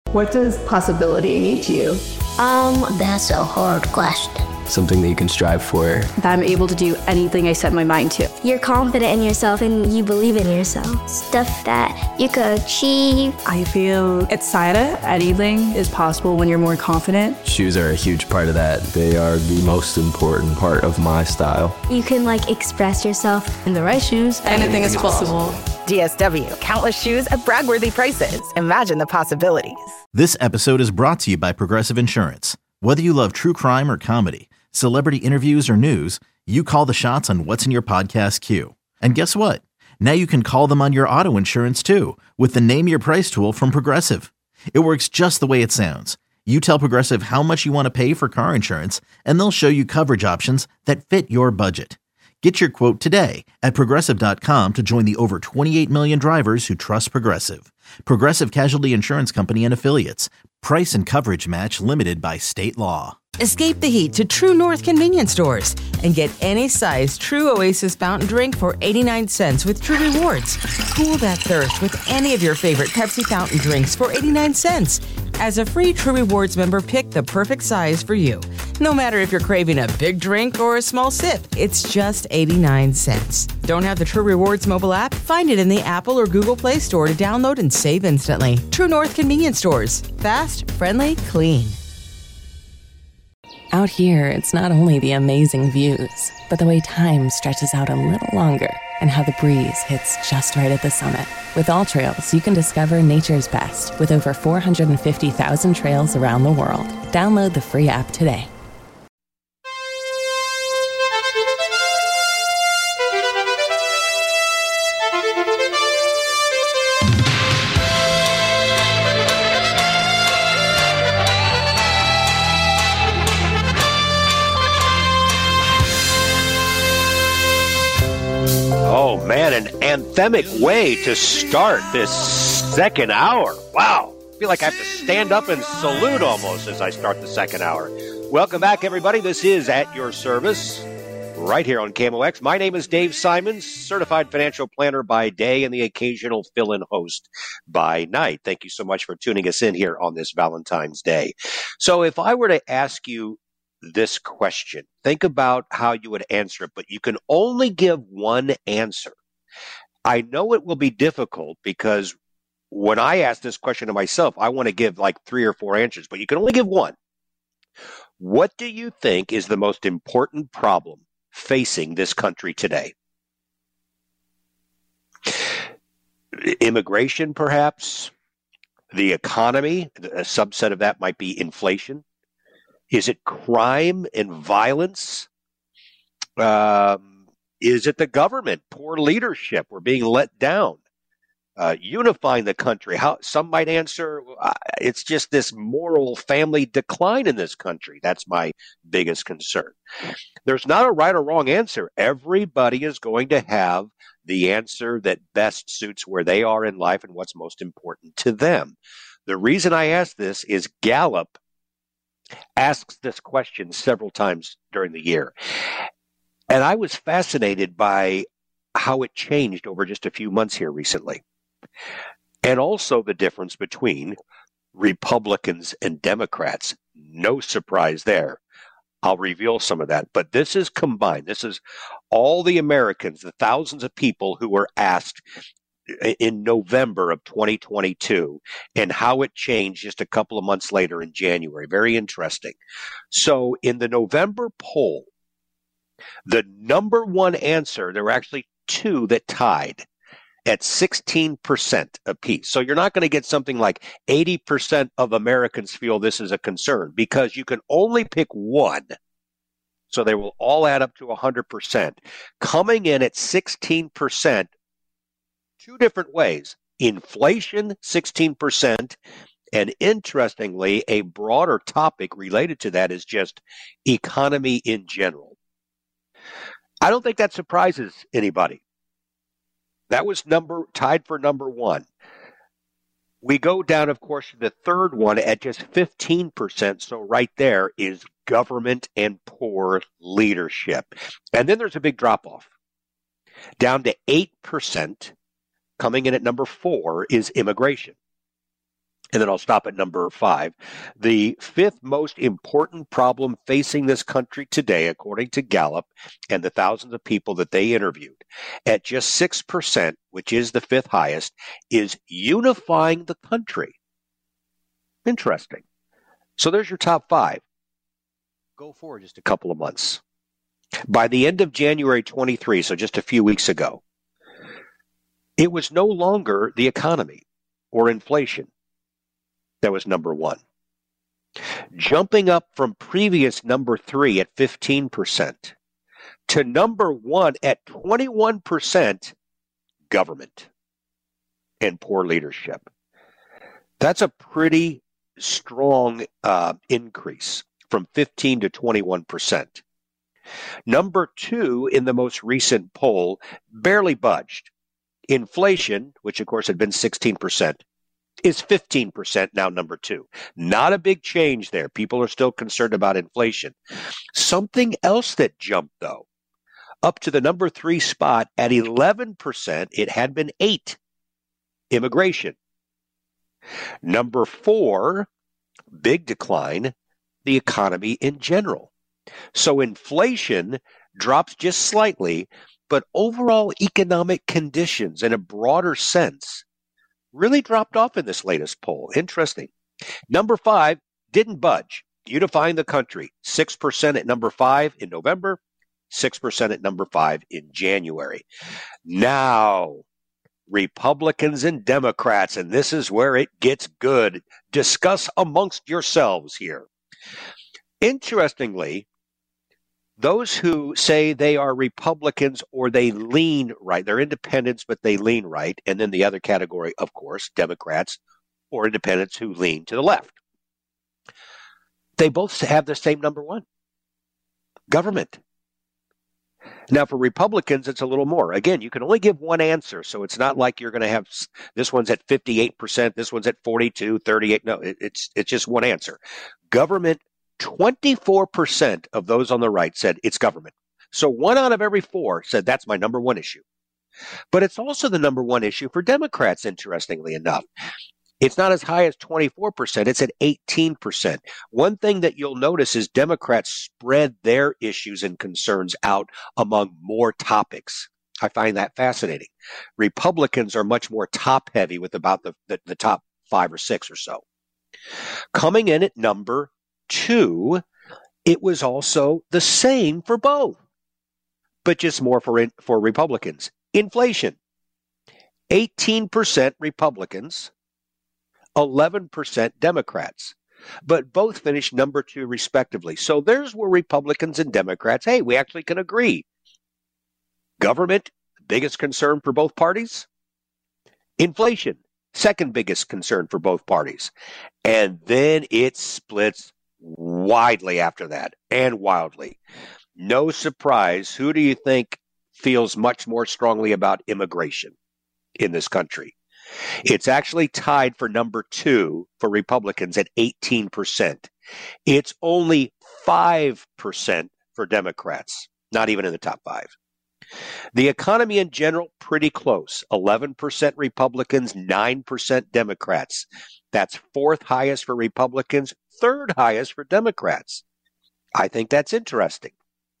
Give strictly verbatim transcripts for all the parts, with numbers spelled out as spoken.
What does possibility mean to you? Um, that's a hard question. Something that you can strive for. That I'm able to do anything I set my mind to. You're confident in yourself and you believe in yourself. Stuff that you could achieve. I feel excited. Anything is possible when you're more confident. Shoes are a huge part of that. They are the most important part of my style. You can like express yourself. In the right shoes, anything, anything is possible. possible. D S W, countless shoes at brag-worthy prices. Imagine the possibilities. This episode is brought to you by Progressive Insurance. Whether you love true crime or comedy, celebrity interviews or news, you call the shots on what's in your podcast queue. And guess what? Now you can call them on your auto insurance too with the Name Your Price tool from Progressive. It works just the way it sounds. You tell Progressive how much you want to pay for car insurance, and they'll show you coverage options that fit your budget. Get your quote today at Progressive dot com to join the over twenty-eight million drivers who trust Progressive. Progressive Casualty Insurance Company and Affiliates. Price and coverage match limited by state law. Escape the heat to True North convenience stores and get any size True Oasis fountain drink for eighty-nine cents with True Rewards. Cool that thirst with any of your favorite Pepsi fountain drinks for eighty-nine cents. As a free True Rewards member, pick the perfect size for you. No matter if you're craving a big drink or a small sip, it's just eighty-nine cents. Don't have the True Rewards mobile app? Find it in the Apple or Google Play Store to download and save instantly. True North convenience stores. Fast, friendly, clean. Out here, it's not only the amazing views, but the way time stretches out a little longer and how the breeze hits just right at the summit. With AllTrails, you can discover nature's best with over four hundred fifty thousand trails around the world. Download the free app today. Oh, man, an anthemic way to start this second hour. Wow. I feel like I have to stand up and salute almost as I start the second hour. Welcome back, everybody. This is At Your Service right here on K M O X. My name is Dave Simons, certified financial planner by day and the occasional fill-in host by night. Thank you so much for tuning us in here on this Valentine's Day. So if I were to ask you this question, think about how you would answer it, but you can only give one answer. I know it will be difficult because when I ask this question to myself, I want to give like three or four answers, but you can only give one. What do you think is the most important problem facing this country today? Immigration, perhaps? The economy? A subset of that might be inflation. Is it crime and violence? Um, is it the government? Poor leadership? We're being let down. Uh, unifying the country? How some might answer, uh, it's just this moral family decline in this country. That's my biggest concern. There's not a right or wrong answer. Everybody is going to have the answer that best suits where they are in life and what's most important to them. The reason I ask this is Gallup asks this question several times during the year. And I was fascinated by how it changed over just a few months here recently. And also the difference between Republicans and Democrats. No surprise there. I'll reveal some of that. But this is combined. This is all the Americans, the thousands of people who were asked in November of twenty twenty-two, and how it changed just a couple of months later in January. Very interesting. So in the November poll, the number one answer, there were actually two that tied at sixteen percent apiece. So you're not going to get something like eighty percent of Americans feel this is a concern because you can only pick one. So they will all add up to one hundred percent. Coming in at sixteen percent, two different ways. Inflation, sixteen percent. And interestingly, a broader topic related to that is just economy in general. I don't think that surprises anybody. That was number tied for number one. We go down, of course, to the third one at just fifteen percent. So right there is government and poor leadership. And then there's a big drop off. Down to eight percent. Coming in at number four is immigration. and then I'll stop at number five. The fifth most important problem facing this country today, according to Gallup and the thousands of people that they interviewed, at just six percent, which is the fifth highest, is unifying the country. Interesting. So there's your top five. Go forward just a couple of months. By the end of January twenty-three, so just a few weeks ago, it was no longer the economy or inflation that was number one. Jumping up from previous number three at fifteen percent to number one at twenty-one percent, government and poor leadership. That's a pretty strong uh, increase from fifteen to twenty-one percent. Number two in the most recent poll barely budged. Inflation, which of course had been sixteen percent, is fifteen percent now number two. Not a big change there. People are still concerned about inflation. Something else that jumped, though, up to the number three spot at eleven percent. It had been eight. Immigration. Number four, big decline, the economy in general. So inflation drops just slightly, but overall economic conditions in a broader sense really dropped off in this latest poll. Interesting. Number five, didn't budge. Unifying the country. six percent at number five in November, six percent at number five in January. Now, Republicans and Democrats, and this is where it gets good. Discuss amongst yourselves here. Interestingly, those who say they are Republicans or they lean right, they're independents, but they lean right. And then the other category, of course, Democrats or independents who lean to the left. They both have the same number one, government. Now, for Republicans, it's a little more. Again, you can only give one answer, so it's not like you're going to have this one's at fifty-eight percent, this one's at forty-two, thirty-eight. No, it, it's it's just one answer. Government. twenty-four percent of those on the right said it's government. So one out of every four said that's my number one issue. But it's also the number one issue for Democrats, interestingly enough. It's not as high as twenty-four percent. It's at eighteen percent. One thing that you'll notice is Democrats spread their issues and concerns out among more topics. I find that fascinating. Republicans are much more top-heavy with about the, the, the top five or six or so. Coming in at number two, it was also the same for both, but just more for for Republicans. Inflation, eighteen percent Republicans, eleven percent Democrats, but both finished number two respectively. So there's where Republicans and Democrats, hey, we actually can agree. Government, biggest concern for both parties. Inflation, second biggest concern for both parties. And then it splits widely after that, and wildly. No surprise. Who do you think feels much more strongly about immigration in this country? It's actually tied for number two for Republicans at eighteen percent. It's only five percent for Democrats, not even in the top five. The economy in general, pretty close. eleven percent Republicans, nine percent Democrats. That's fourth highest for Republicans, third highest for Democrats. I think that's interesting.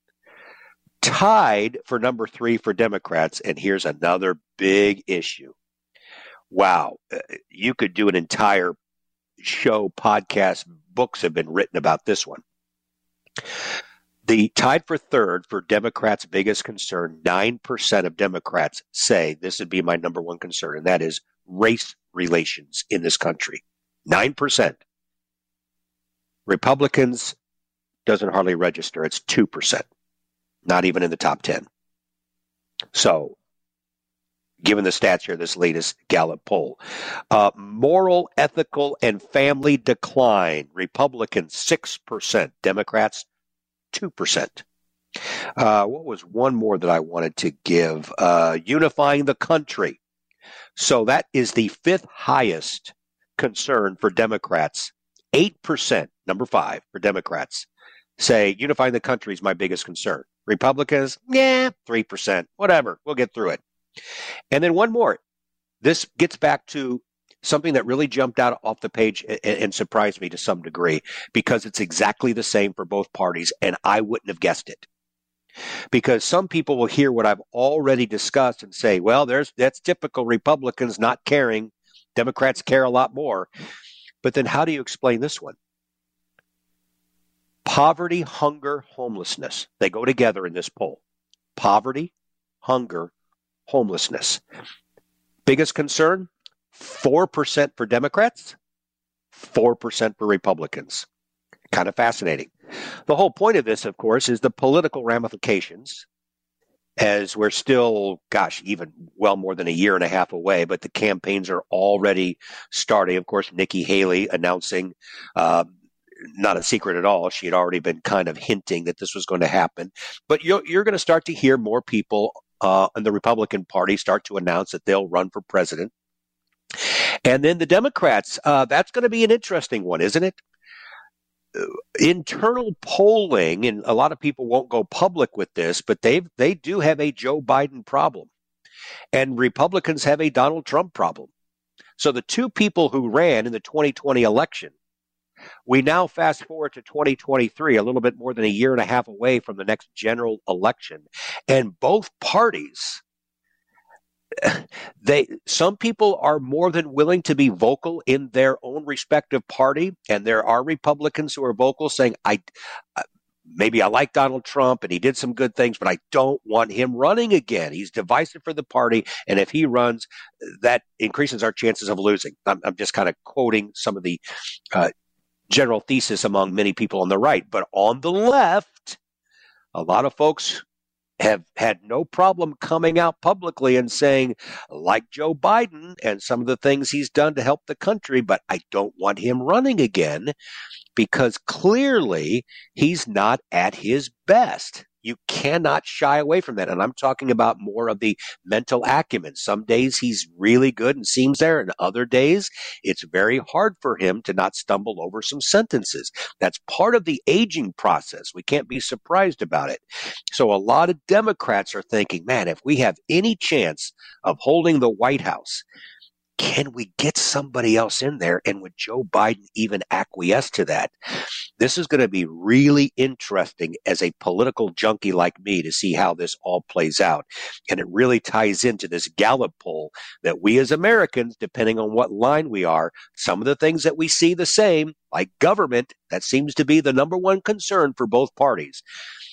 Tied for number three for Democrats, and here's another big issue. Wow, you could do an entire show, podcast, books have been written about this one. The tied for third for Democrats' biggest concern, nine percent of Democrats say this would be my number one concern, and that is race relations in this country. nine percent. Republicans doesn't hardly register. It's two percent. Not even in the top ten. So, given the stats here, this latest Gallup poll. Uh, moral, ethical, and family decline. Republicans, six percent. Democrats, two percent. Uh, what was one more that I wanted to give? Uh, unifying the country. So that is the fifth highest concern for Democrats. eight percent, number five for Democrats, say unifying the country is my biggest concern. Republicans, yeah, three percent, whatever, we'll get through it. And then one more. This gets back to something that really jumped out off the page and, and surprised me to some degree, because it's exactly the same for both parties, and I wouldn't have guessed it. Because some people will hear what I've already discussed and say, well, there's that's typical Republicans not caring. Democrats care a lot more. But then how do you explain this one? Poverty, hunger, homelessness. They go together in this poll. Poverty, hunger, homelessness. Biggest concern, four percent for Democrats, four percent for Republicans. Kind of fascinating. The whole point of this, of course, is the political ramifications, as we're still, gosh, even well more than a year and a half away, but the campaigns are already starting. Of course, Nikki Haley announcing, uh, not a secret at all, she had already been kind of hinting that this was going to happen. But you're, you're going to start to hear more people uh, in the Republican Party start to announce that they'll run for president. And then the Democrats, uh, that's going to be an interesting one, isn't it? Internal polling, and a lot of people won't go public with this, but they they do have a Joe Biden problem, and Republicans have a Donald Trump problem. So the two people who ran in the twenty twenty election, we now fast forward to twenty twenty-three, a little bit more than a year and a half away from the next general election, and both parties, They some people are more than willing to be vocal in their own respective party, and there are Republicans who are vocal saying, "I uh, maybe I like Donald Trump and he did some good things, but I don't want him running again. He's divisive for the party, and if he runs, that increases our chances of losing." I'm, I'm just kind of quoting some of the uh, general thesis among many people on the right, but on the left, a lot of folks have had no problem coming out publicly and saying, like Joe Biden and some of the things he's done to help the country, but I don't want him running again, because clearly he's not at his best. You cannot shy away from that. And I'm talking about more of the mental acumen. Some days he's really good and seems there, and other days it's very hard for him to not stumble over some sentences. That's part of the aging process. We can't be surprised about it. So a lot of Democrats are thinking, man, if we have any chance of holding the White House, can we get somebody else in there? And would Joe Biden even acquiesce to that? This is going to be really interesting as a political junkie like me to see how this all plays out. And it really ties into this Gallup poll that we as Americans, depending on what line we are, some of the things that we see the same, like government, that seems to be the number one concern for both parties.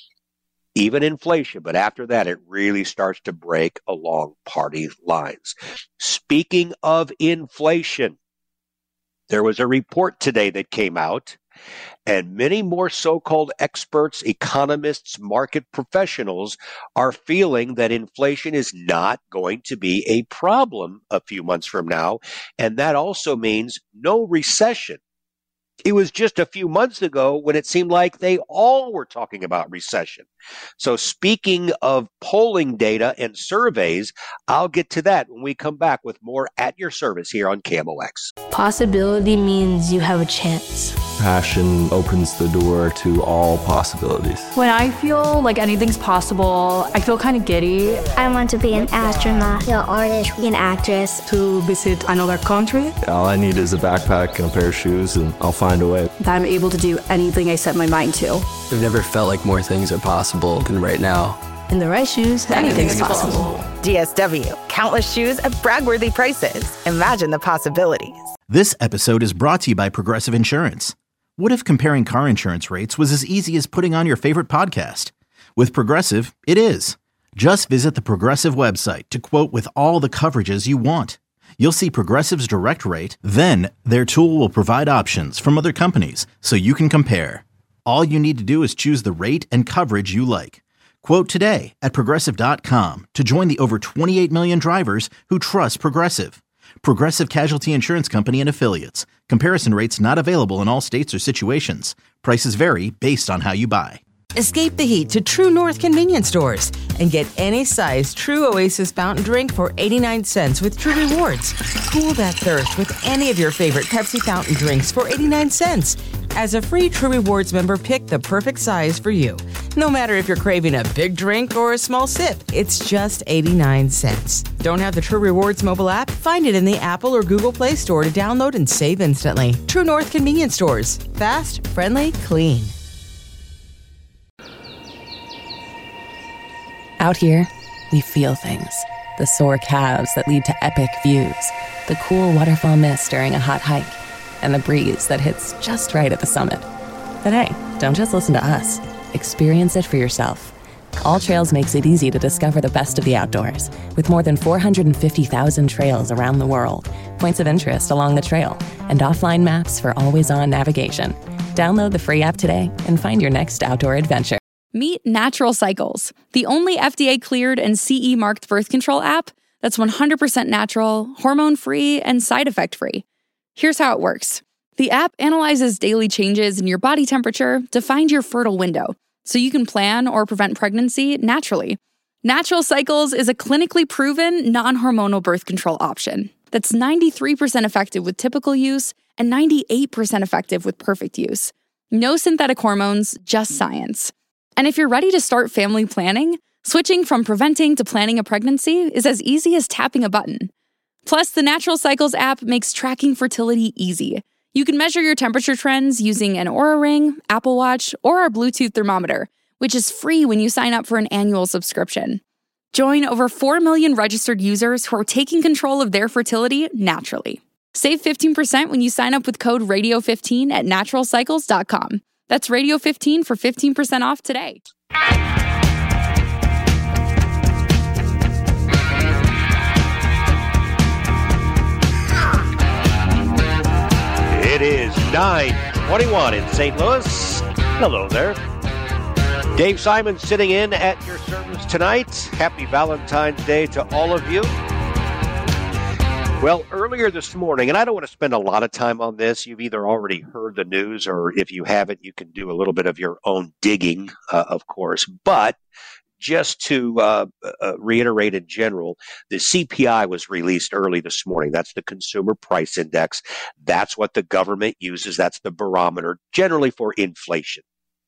Even inflation, but after that, it really starts to break along party lines. Speaking of inflation, there was a report today that came out, and many more so-called experts, economists, market professionals are feeling that inflation is not going to be a problem a few months from now, and that also means no recession. It was just a few months ago when it seemed like they all were talking about recession. So speaking of polling data and surveys, I'll get to that when we come back with more At Your Service here on K M O X. Possibility means you have a chance. Passion opens the door to all possibilities. When I feel like anything's possible, I feel kind of giddy. I want to be an astronaut, an artist, an actress. To visit another country. All I need is a backpack and a pair of shoes, and I'll find a way. That I'm able to do anything I set my mind to. I've never felt like more things are possible than right now. In the right shoes, anything's possible. D S W. Countless shoes at brag-worthy prices. Imagine the possibilities. This episode is brought to you by Progressive Insurance. What if comparing car insurance rates was as easy as putting on your favorite podcast? With Progressive, it is. Just visit the Progressive website to quote with all the coverages you want. You'll see Progressive's direct rate, then their tool will provide options from other companies so you can compare. All you need to do is choose the rate and coverage you like. Quote today at Progressive dot com to join the over twenty-eight million drivers who trust Progressive. Progressive Casualty Insurance Company and Affiliates. Comparison rates not available in all states or situations. Prices vary based on how you buy. Escape the heat to True North convenience stores and get any size True Oasis fountain drink for eighty-nine cents with True Rewards. Cool that thirst with any of your favorite Pepsi fountain drinks for eighty-nine cents. As a free True Rewards member, pick the perfect size for you. No matter if you're craving a big drink or a small sip, it's just eighty-nine cents. Don't have the True Rewards mobile app? Find it in the Apple or Google Play Store to download and save instantly. True North Convenience Stores. Fast, friendly, clean. Out here, we feel things. The sore calves that lead to epic views, the cool waterfall mist during a hot hike, and the breeze that hits just right at the summit. But hey, don't just listen to us. Experience it for yourself. All Trails makes it easy to discover the best of the outdoors, with more than four hundred fifty thousand trails around the world, points of interest along the trail, and offline maps for always-on navigation. Download the free app today and find your next outdoor adventure. Meet Natural Cycles, the only F D A-cleared and C E-marked birth control app that's one hundred percent natural, hormone-free, and side effect-free. Here's how it works. The app analyzes daily changes in your body temperature to find your fertile window, so you can plan or prevent pregnancy naturally. Natural Cycles is a clinically proven, non-hormonal birth control option that's ninety-three percent effective with typical use and ninety-eight percent effective with perfect use. No synthetic hormones, just science. And if you're ready to start family planning, switching from preventing to planning a pregnancy is as easy as tapping a button. Plus, the Natural Cycles app makes tracking fertility easy. You can measure your temperature trends using an Oura Ring, Apple Watch, or our Bluetooth thermometer, which is free when you sign up for an annual subscription. Join over four million registered users who are taking control of their fertility naturally. Save fifteen percent when you sign up with code radio fifteen at natural cycles dot com. That's radio fifteen for fifteen percent off today. It is nine twenty-one in Saint Louis. Hello there. Dave Simon sitting in at your service tonight. Happy Valentine's Day to all of you. Well, earlier this morning, and I don't want to spend a lot of time on this. You've either already heard the news, or if you haven't, you can do a little bit of your own digging, uh, of course. But just to uh, uh, reiterate in general, the C P I was released early this morning. That's the Consumer Price Index. That's what the government uses. That's the barometer, generally for inflation.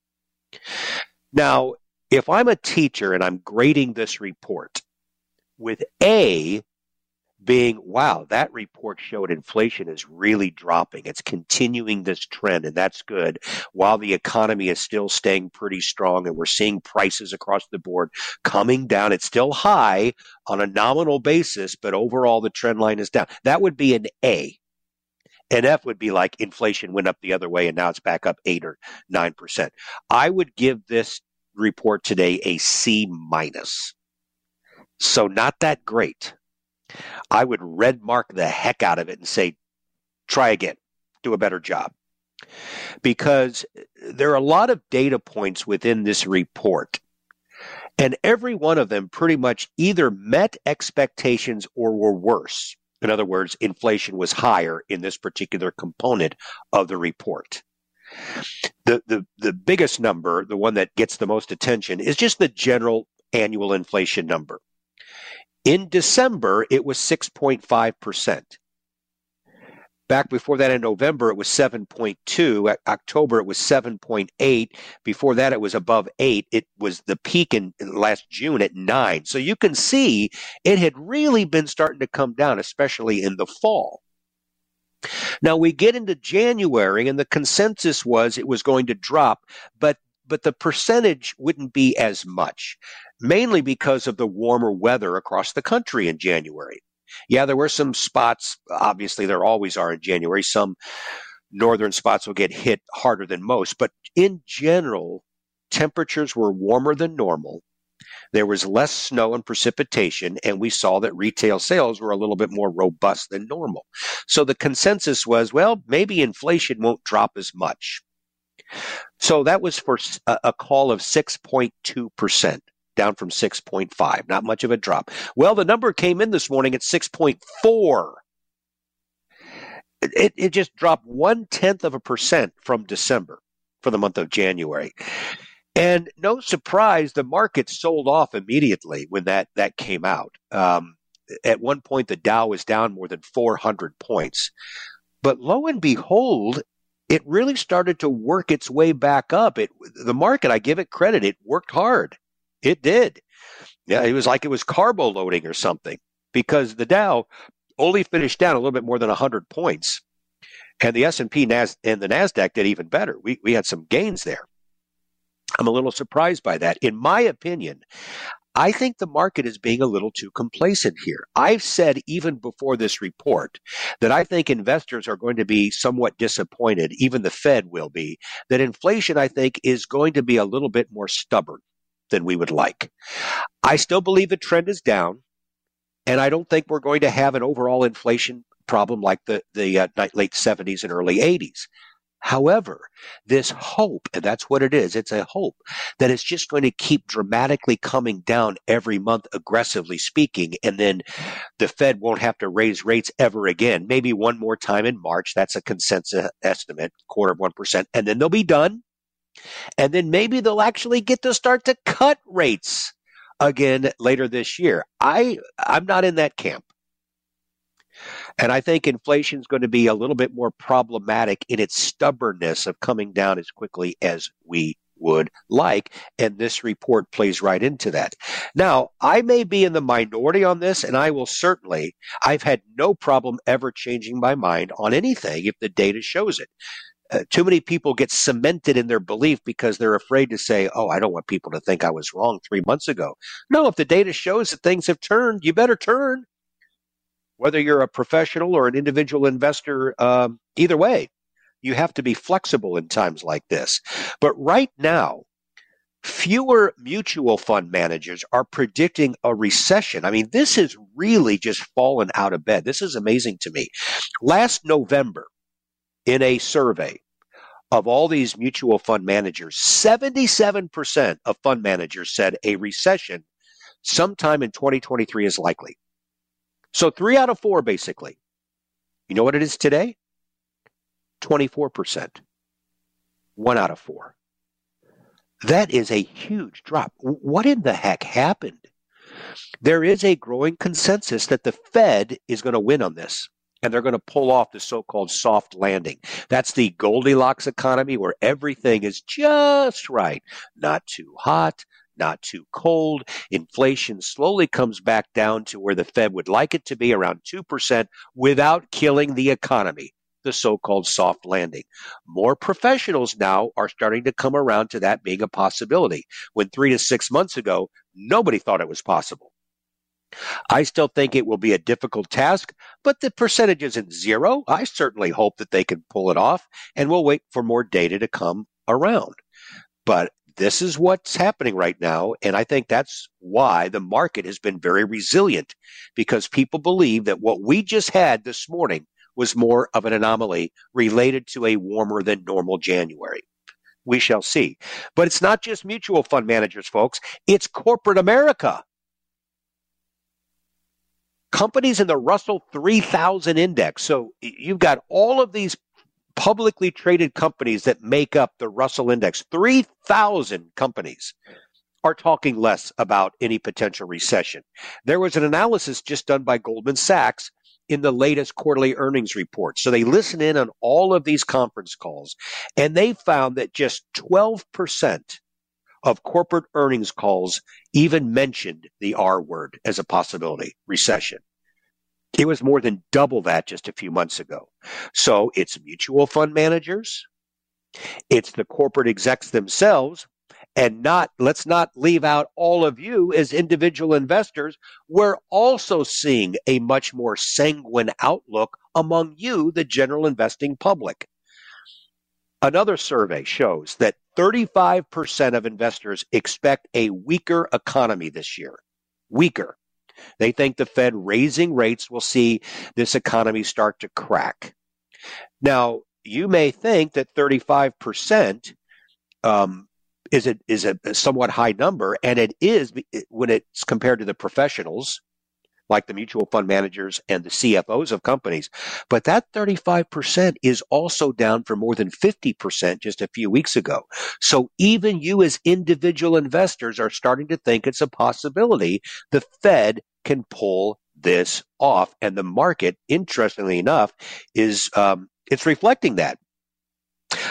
Now, if I'm a teacher and I'm grading this report, with A being, wow, that report showed inflation is really dropping. It's continuing this trend, and that's good, while the economy is still staying pretty strong, and we're seeing prices across the board coming down. It's still high on a nominal basis, but overall the trend line is down. That would be an A. An F would be like inflation went up the other way, and now it's back up eight or nine percent. I would give this report today a C minus. So not that great. I would red mark the heck out of it and say, try again, do a better job. Because there are a lot of data points within this report, and every one of them pretty much either met expectations or were worse. In other words, inflation was higher in this particular component of the report. The, the, the biggest number, the one that gets the most attention, is just the general annual inflation number. In December, it was six point five percent. Back before that in November, it was seven point two. October, it was seven point eight. Before that, it was above eight. It was the peak in last June at nine. So you can see it had really been starting to come down, especially in the fall. Now, we get into January, and the consensus was it was going to drop, but but the percentage wouldn't be as much, mainly because of the warmer weather across the country in January. Yeah, there were some spots, obviously there always are in January. Some northern spots will get hit harder than most, but in general, temperatures were warmer than normal. There was less snow and precipitation, and we saw that retail sales were a little bit more robust than normal. So the consensus was, well, maybe inflation won't drop as much. So that was for a, a call of six point two percent, down from six point five. Not much of a drop. Well, the number came in this morning at six point four. It, it just dropped one-tenth of a percent from December for the month of January. And no surprise, the market sold off immediately when that, that came out. Um, at one point, the Dow was down more than four hundred points. But lo and behold, it really started to work its way back up. It, the market, I give it credit, it worked hard. It did. Yeah, it was like it was carbo loading or something, because the Dow only finished down a little bit more than one hundred points. And the S and P Nas- and the NASDAQ did even better. We, we had some gains there. I'm a little surprised by that. In my opinion, I think the market is being a little too complacent here. I've said even before this report that I think investors are going to be somewhat disappointed, even the Fed will be, that inflation, I think, is going to be a little bit more stubborn than we would like. I still believe the trend is down, and I don't think we're going to have an overall inflation problem like the, the uh, late seventies and early eighties. However, this hope, and that's what it is, it's a hope that it's just going to keep dramatically coming down every month, aggressively speaking, and then the Fed won't have to raise rates ever again. Maybe one more time in March. That's a consensus estimate, quarter of one percent, and then they'll be done. And then maybe they'll actually get to start to cut rates again later this year. I, I'm not in that camp. And I think inflation is going to be a little bit more problematic in its stubbornness of coming down as quickly as we would like. And this report plays right into that. Now, I may be in the minority on this, and I will certainly, I've had no problem ever changing my mind on anything if the data shows it. Uh, too many people get cemented in their belief because they're afraid to say, oh, I don't want people to think I was wrong three months ago. No, if the data shows that things have turned, you better turn. Whether you're a professional or an individual investor, um, either way, you have to be flexible in times like this. But right now, fewer mutual fund managers are predicting a recession. I mean, this has really just fallen out of bed. This is amazing to me. Last November, in a survey of all these mutual fund managers, seventy-seven percent of fund managers said a recession sometime in twenty twenty-three is likely. So three out of four, basically. You know what it is today? twenty-four percent. One out of four. That is a huge drop. What in the heck happened? There is a growing consensus that the Fed is going to win on this, and they're going to pull off the so-called soft landing. That's the Goldilocks economy where everything is just right. Not too hot, not too cold. Inflation slowly comes back down to where the Fed would like it to be, around two percent, without killing the economy, the so-called soft landing. More professionals now are starting to come around to that being a possibility, when three to six months ago, nobody thought it was possible. I still think it will be a difficult task, but the percentage isn't zero. I certainly hope that they can pull it off, and we'll wait for more data to come around. But this is what's happening right now, and I think that's why the market has been very resilient, because people believe that what we just had this morning was more of an anomaly related to a warmer than normal January. We shall see. But it's not just mutual fund managers, folks. It's corporate America. Companies in the Russell three thousand index. So you've got all of these publicly traded companies that make up the Russell index. three thousand companies are talking less about any potential recession. There was an analysis just done by Goldman Sachs in the latest quarterly earnings report. So they listen in on all of these conference calls, and they found that just twelve percent of corporate earnings calls even mentioned the R word as a possibility, recession. It was more than double that just a few months ago. So it's mutual fund managers, it's the corporate execs themselves, and not, let's not leave out all of you as individual investors. We're also seeing a much more sanguine outlook among you, the general investing public. Another survey shows that thirty-five percent of investors expect a weaker economy this year. Weaker. They think the Fed raising rates will see this economy start to crack. Now, you may think that thirty-five percent um, is a, is a somewhat high number, and it is when it's compared to the professionals, like the mutual fund managers and the C F Os of companies. But that thirty-five percent is also down from more than fifty percent just a few weeks ago. So even you as individual investors are starting to think it's a possibility the Fed can pull this off. And the market, interestingly enough, is um, it's reflecting that.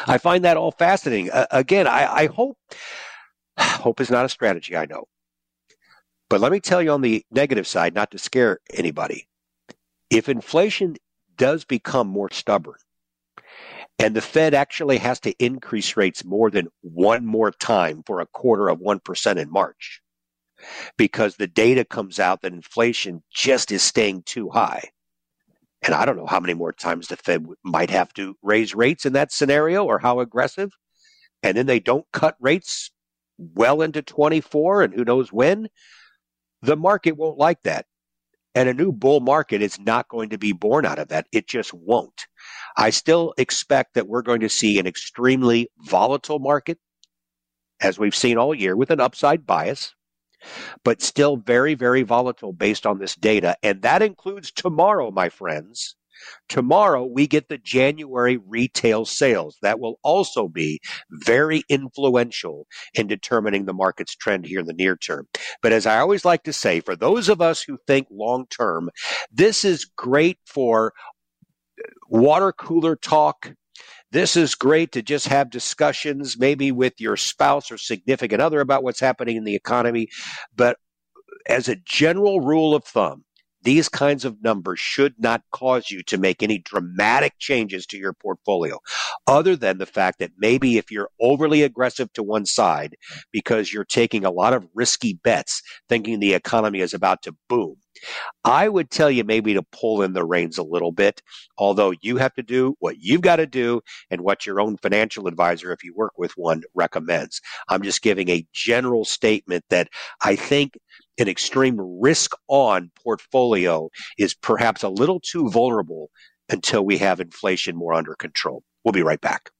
I find that all fascinating. Uh, again, I, I hope, hope is not a strategy, I know. But let me tell you on the negative side, not to scare anybody, if inflation does become more stubborn and the Fed actually has to increase rates more than one more time for a quarter of one percent in March, because the data comes out that inflation just is staying too high. And I don't know how many more times the Fed might have to raise rates in that scenario or how aggressive. And then they don't cut rates well into twenty-four and who knows when. The market won't like that. And a new bull market is not going to be born out of that. It just won't. I still expect that we're going to see an extremely volatile market, as we've seen all year, with an upside bias, but still very, very volatile based on this data. And that includes tomorrow, my friends. Tomorrow, we get the January retail sales. That will also be very influential in determining the market's trend here in the near term. But as I always like to say, for those of us who think long term, this is great for water cooler talk. This is great to just have discussions, maybe with your spouse or significant other, about what's happening in the economy. But as a general rule of thumb, these kinds of numbers should not cause you to make any dramatic changes to your portfolio, other than the fact that maybe if you're overly aggressive to one side because you're taking a lot of risky bets, thinking the economy is about to boom, I would tell you maybe to pull in the reins a little bit, although you have to do what you've got to do and what your own financial advisor, if you work with one, recommends. I'm just giving a general statement that I think an extreme risk-on portfolio is perhaps a little too vulnerable until we have inflation more under control. We'll be right back.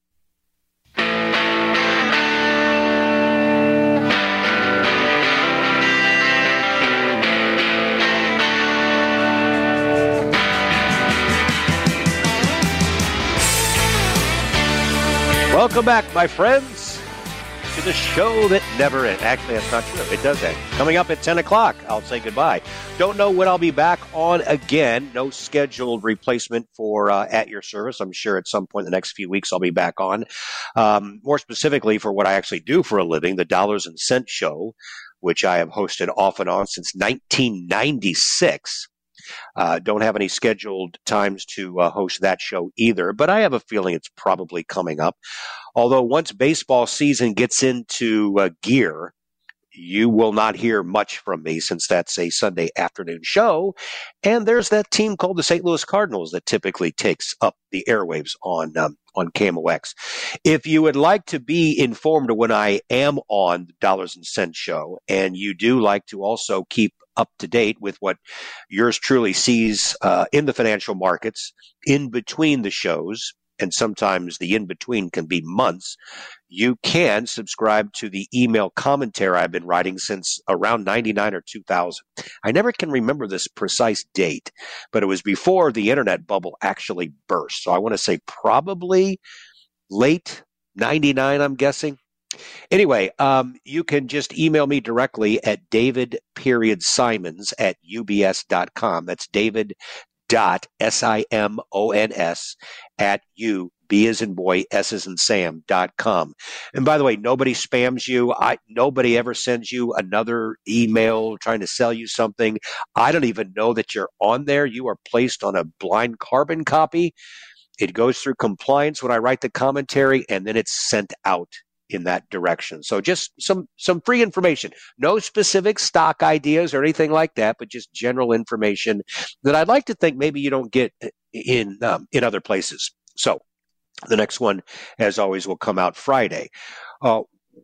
Welcome back, my friends, to the show that never ends. Actually, that's not true. It does end. Coming up at ten o'clock, I'll say goodbye. Don't know when I'll be back on again. No scheduled replacement for uh, At Your Service. I'm sure at some point in the next few weeks I'll be back on. Um, more specifically for what I actually do for a living, the Dollars and Cents Show, which I have hosted off and on since nineteen ninety-six. Uh, don't have any scheduled times to uh, host that show either, but I have a feeling it's probably coming up. Although once baseball season gets into uh, gear, you will not hear much from me since that's a Sunday afternoon show. And there's that team called the Saint Louis Cardinals that typically takes up the airwaves on um, on K M O X. If you would like to be informed when I am on the Dollars and Cents Show, and you do like to also keep up to date with what yours truly sees uh, in the financial markets in between the shows, and sometimes the in-between can be months, you can subscribe to the email commentary I've been writing since around ninety-nine or two thousand. I never can remember this precise date, but it was before the internet bubble actually burst. So I want to say probably late ninety-nine, I'm guessing. Anyway, um, you can just email me directly at david period simons at ubs dot com. That's David dot S I M O N S at U, B as in boy, S as in Sam dot com. And by the way, nobody spams you. I nobody ever sends you another email trying to sell you something. I don't even know that you're on there. You are placed on a blind carbon copy. It goes through compliance when I write the commentary, and then it's sent out in that direction. So just some some free information. No specific stock ideas or anything like that, but just general information that I'd like to think maybe you don't get in um, in other places. So the next one, as always, will come out Friday. Uh,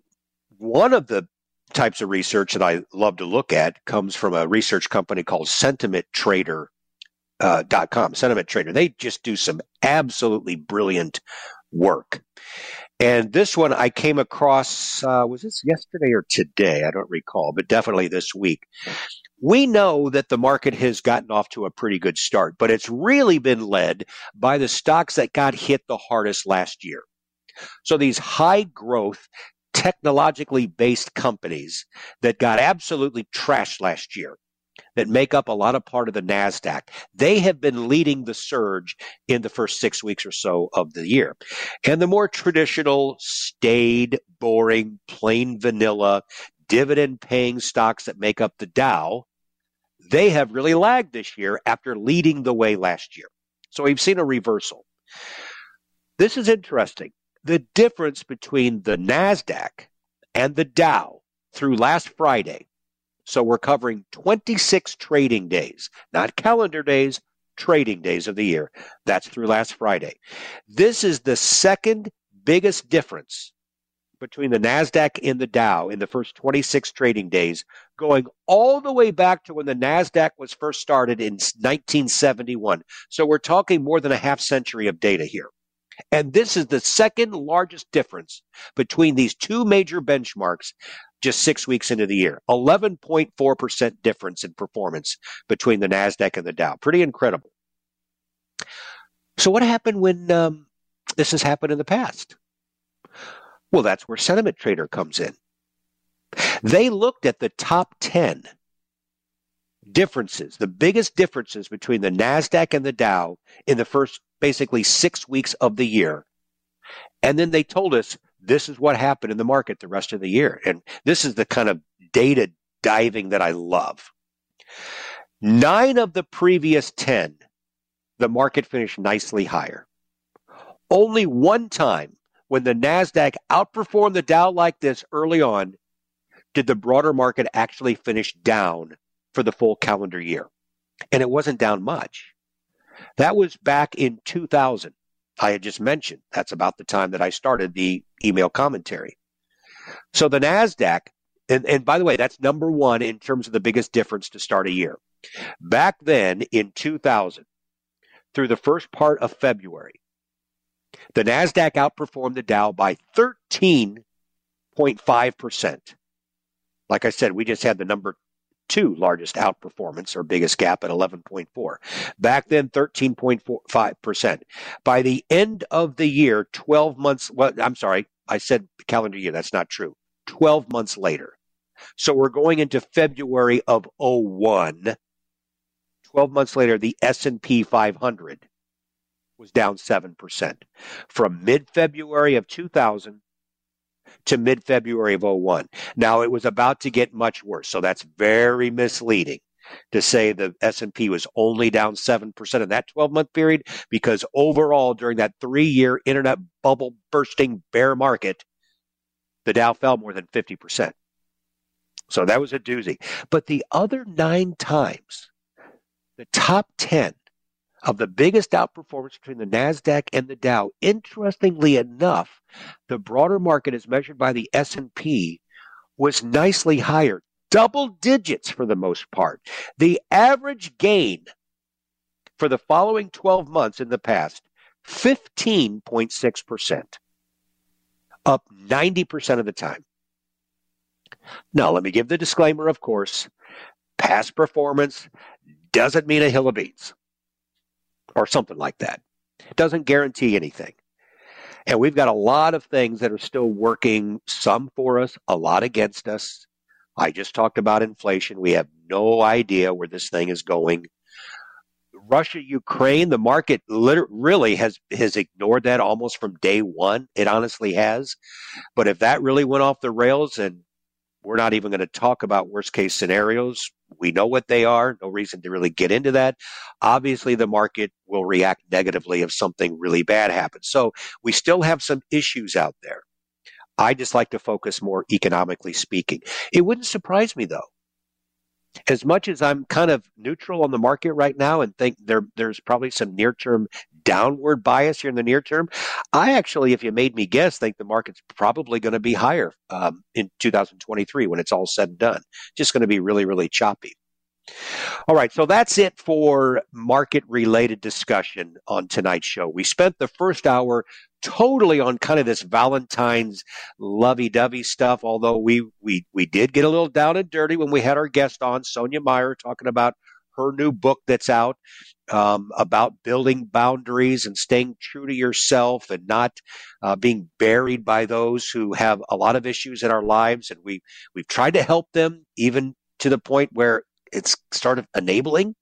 one of the types of research that I love to look at comes from a research company called Sentiment Trader uh, dot com. Sentiment Trader. They just do some absolutely brilliant work. And this one I came across, uh, was this yesterday or today? I don't recall, but definitely this week. We know that the market has gotten off to a pretty good start, but it's really been led by the stocks that got hit the hardest last year. So these high growth, technologically based companies that got absolutely trashed last year. that make up a lot of part of the NASDAQ. They have been leading the surge in the first six weeks or so of the year. And the more traditional, staid, boring, plain vanilla, dividend-paying stocks that make up the Dow, they have really lagged this year after leading the way last year. So we've seen a reversal. This is interesting. The difference between the NASDAQ and the Dow through last Friday, so we're covering twenty-six trading days, not calendar days, trading days of the year. That's through last Friday. This is the second biggest difference between the NASDAQ and the Dow in the first twenty-six trading days, going all the way back to when the NASDAQ was first started in nineteen seventy-one. So we're talking more than a half century of data here. And this is the second largest difference between these two major benchmarks just six weeks into the year. eleven point four percent difference in performance between the NASDAQ and the Dow. Pretty incredible. So what happened when um, this has happened in the past? Well, that's where Sentiment Trader comes in. They looked at the top ten differences, the biggest differences between the NASDAQ and the Dow in the first basically six weeks of the year. And then they told us this is what happened in the market the rest of the year. And this is the kind of data diving that I love. Nine of the previous ten, the market finished nicely higher. Only one time when the NASDAQ outperformed the Dow like this early on did the broader market actually finish down for the full calendar year. And it wasn't down much. That was back in two thousand. I had just mentioned that's about the time that I started the email commentary. So the NASDAQ, and, and by the way, that's number one in terms of the biggest difference to start a year. Back then in two thousand, through the first part of February, the NASDAQ outperformed the Dow by thirteen point five percent. Like I said, we just had the number two largest outperformance or biggest gap at eleven point four. Back then, thirteen point five percent. By the end of the year, twelve months, well, I'm sorry, I said calendar year. That's not true. twelve months later. So we're going into February of oh one. twelve months later, the S and P five hundred was down seven percent. From mid-February of two thousand to mid-February of oh one. Now, it was about to get much worse, so that's very misleading to say the S and P was only down seven percent in that twelve-month period, because overall, during that three-year internet bubble-bursting bear market, the Dow fell more than fifty percent. So that was a doozy. But the other nine times, the top ten of the biggest outperformance between the NASDAQ and the Dow, interestingly enough, the broader market as measured by the S and P was nicely higher, double digits for the most part. The average gain for the following twelve months in the past, fifteen point six percent, up ninety percent of the time. Now, let me give the disclaimer, of course. Past performance doesn't mean a hill of beans, or something like that. It doesn't guarantee anything. And we've got a lot of things that are still working, some for us, a lot against us. I just talked about inflation. We have no idea where this thing is going. Russia, Ukraine, the market literally really has, has ignored that almost from day one. It honestly has. But if that really went off the rails, and we're not even going to talk about worst case scenarios, we know what they are. No reason to really get into that. Obviously, the market will react negatively if something really bad happens. So we still have some issues out there. I just like to focus more economically speaking. It wouldn't surprise me, though. As much as I'm kind of neutral on the market right now and think there there's probably some near-term downward bias here in the near term, I actually, if you made me guess, think the market's probably going to be higher um, in two thousand twenty-three when it's all said and done. Just going to be really, really choppy. All right, so that's it for market-related discussion on tonight's show. We spent the first hour totally on kind of this Valentine's lovey-dovey stuff, although we we we did get a little down and dirty when we had our guest on, Sonia Meyer, talking about her new book that's out um, about building boundaries and staying true to yourself and not uh, being buried by those who have a lot of issues in our lives. And we, we've tried to help them, even to the point where it's sort of enabling.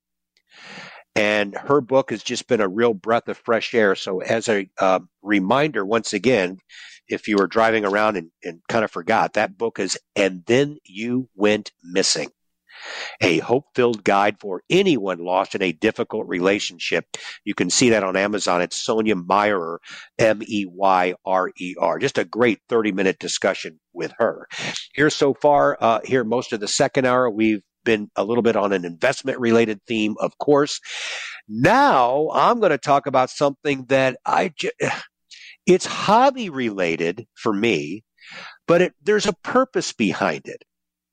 And her book has just been a real breath of fresh air. So as a uh, reminder, once again, if you were driving around and, and kind of forgot, that book is And Then You Went Missing, a hope-filled guide for anyone lost in a difficult relationship. You can see that on Amazon. It's Sonia Meyrer, M E Y R E R. Just a great thirty-minute discussion with her. Here so far, uh, here most of the second hour, we've been a little bit on an investment-related theme, of course. Now, I'm going to talk about something that I j- it's hobby-related for me, but it, there's a purpose behind it.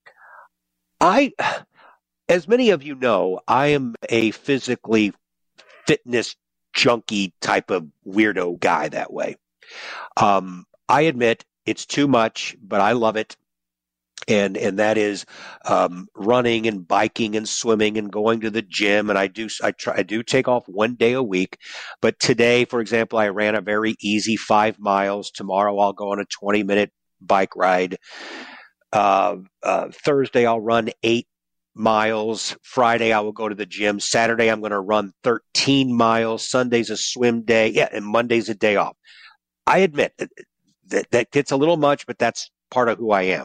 I, as many of you know, I am a physically fitness junkie type of weirdo guy that way. Um, I admit it's too much, but I love it. And and that is um, running and biking and swimming and going to the gym. And I do I try I do take off one day a week. But today, for example, I ran a very easy five miles. Tomorrow, I'll go on a twenty minute bike ride. Uh, uh, Thursday, I'll run eight miles. Friday, I will go to the gym. Saturday, I'm going to run thirteen miles. Sunday's a swim day. Yeah, and Monday's a day off. I admit that that gets a little much, but that's part of who I am.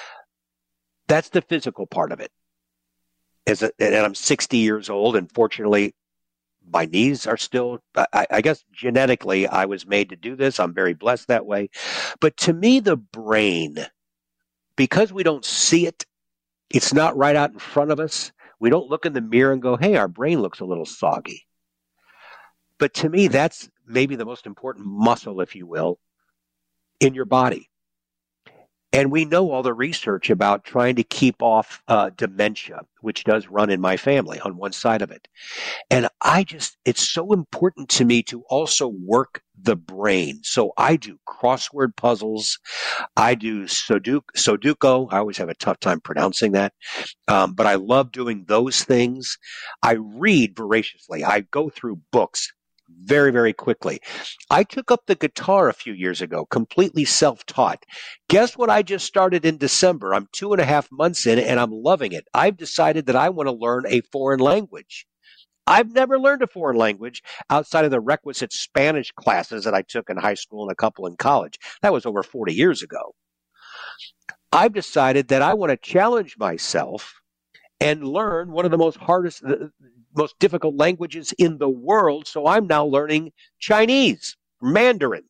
That's the physical part of it. As a, and I'm sixty years old, and fortunately, my knees are still, I, I guess genetically, I was made to do this. I'm very blessed that way. But to me, the brain, because we don't see it, it's not right out in front of us. We don't look in the mirror and go, hey, our brain looks a little soggy. But to me, that's maybe the most important muscle, if you will, in your body. And we know all the research about trying to keep off uh, dementia, which does run in my family on one side of it. And I just, it's so important to me to also work the brain. So I do crossword puzzles. I do Sudoku. Sudoku. I always have a tough time pronouncing that. Um, but I love doing those things. I read voraciously. I go through books very, very quickly. I took up the guitar a few years ago, completely self-taught. Guess what I just started in December? I'm two and a half months in and I'm loving it. I've decided that I want to learn a foreign language. I've never learned a foreign language outside of the requisite Spanish classes that I took in high school and a couple in college. That was over forty years ago. I've decided that I want to challenge myself and learn one of the most hardest, the most difficult languages in the world. So I'm now learning Chinese, Mandarin.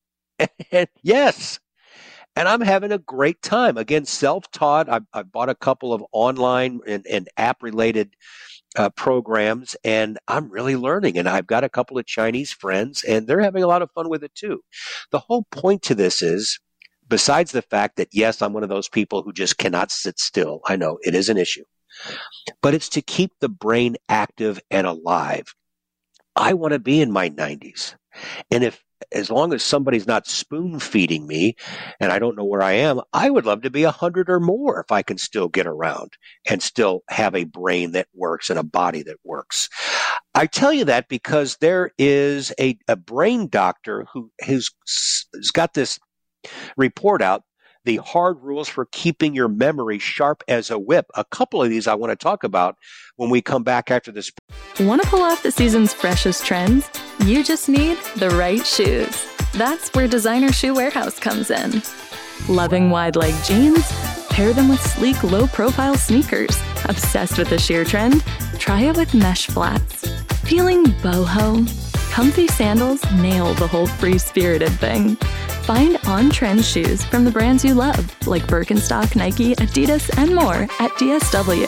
Yes. And I'm having a great time. Again, self-taught. I, I bought a couple of online and, and app-related uh, programs, and I'm really learning. And I've got a couple of Chinese friends, and they're having a lot of fun with it too. The whole point to this is, besides the fact that, yes, I'm one of those people who just cannot sit still. I know it is an issue. But it's to keep the brain active and alive. I want to be in my nineties. And if, as long as somebody's not spoon feeding me and I don't know where I am, I would love to be a hundred or more if I can still get around and still have a brain that works and a body that works. I tell you that because there is a, a brain doctor who has, has got this report out, The Hard Rules for Keeping Your Memory Sharp as a Whip. A couple of these I want to talk about when we come back after this. Want to pull off the season's freshest trends? You just need the right shoes. That's where Designer Shoe Warehouse comes in. Loving wide leg jeans? Pair them with sleek, low-profile sneakers. Obsessed with the sheer trend? Try it with mesh flats. Feeling boho? Comfy sandals nail the whole free-spirited thing. Find on-trend shoes from the brands you love, like Birkenstock, Nike, Adidas, and more at D S W.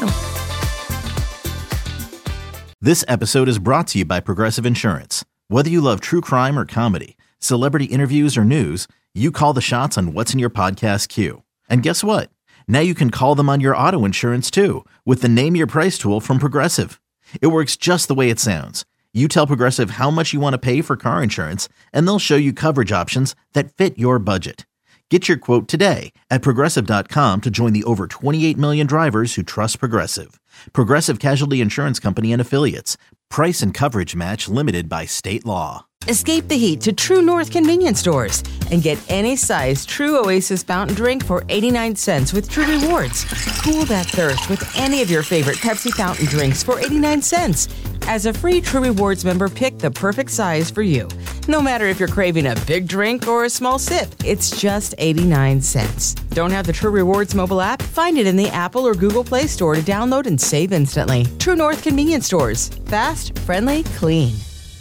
This episode is brought to you by Progressive Insurance. Whether you love true crime or comedy, celebrity interviews or news, you call the shots on what's in your podcast queue. And guess what? Now you can call them on your auto insurance too, with the Name Your Price tool from Progressive. It works just the way it sounds. You tell Progressive how much you want to pay for car insurance, and they'll show you coverage options that fit your budget. Get your quote today at Progressive dot com to join the over twenty-eight million drivers who trust Progressive. Progressive Casualty Insurance Company and Affiliates. Price and coverage match limited by state law. Escape the heat to True North convenience stores and get any size True Oasis fountain drink for eighty-nine cents with True Rewards. Cool that thirst with any of your favorite Pepsi fountain drinks for eighty-nine cents. As a free True Rewards member, pick the perfect size for you. No matter if you're craving a big drink or a small sip, it's just eighty-nine cents. Don't have the True Rewards mobile app? Find it in the Apple or Google Play Store to download and save instantly. True North convenience stores. Fast, friendly, clean.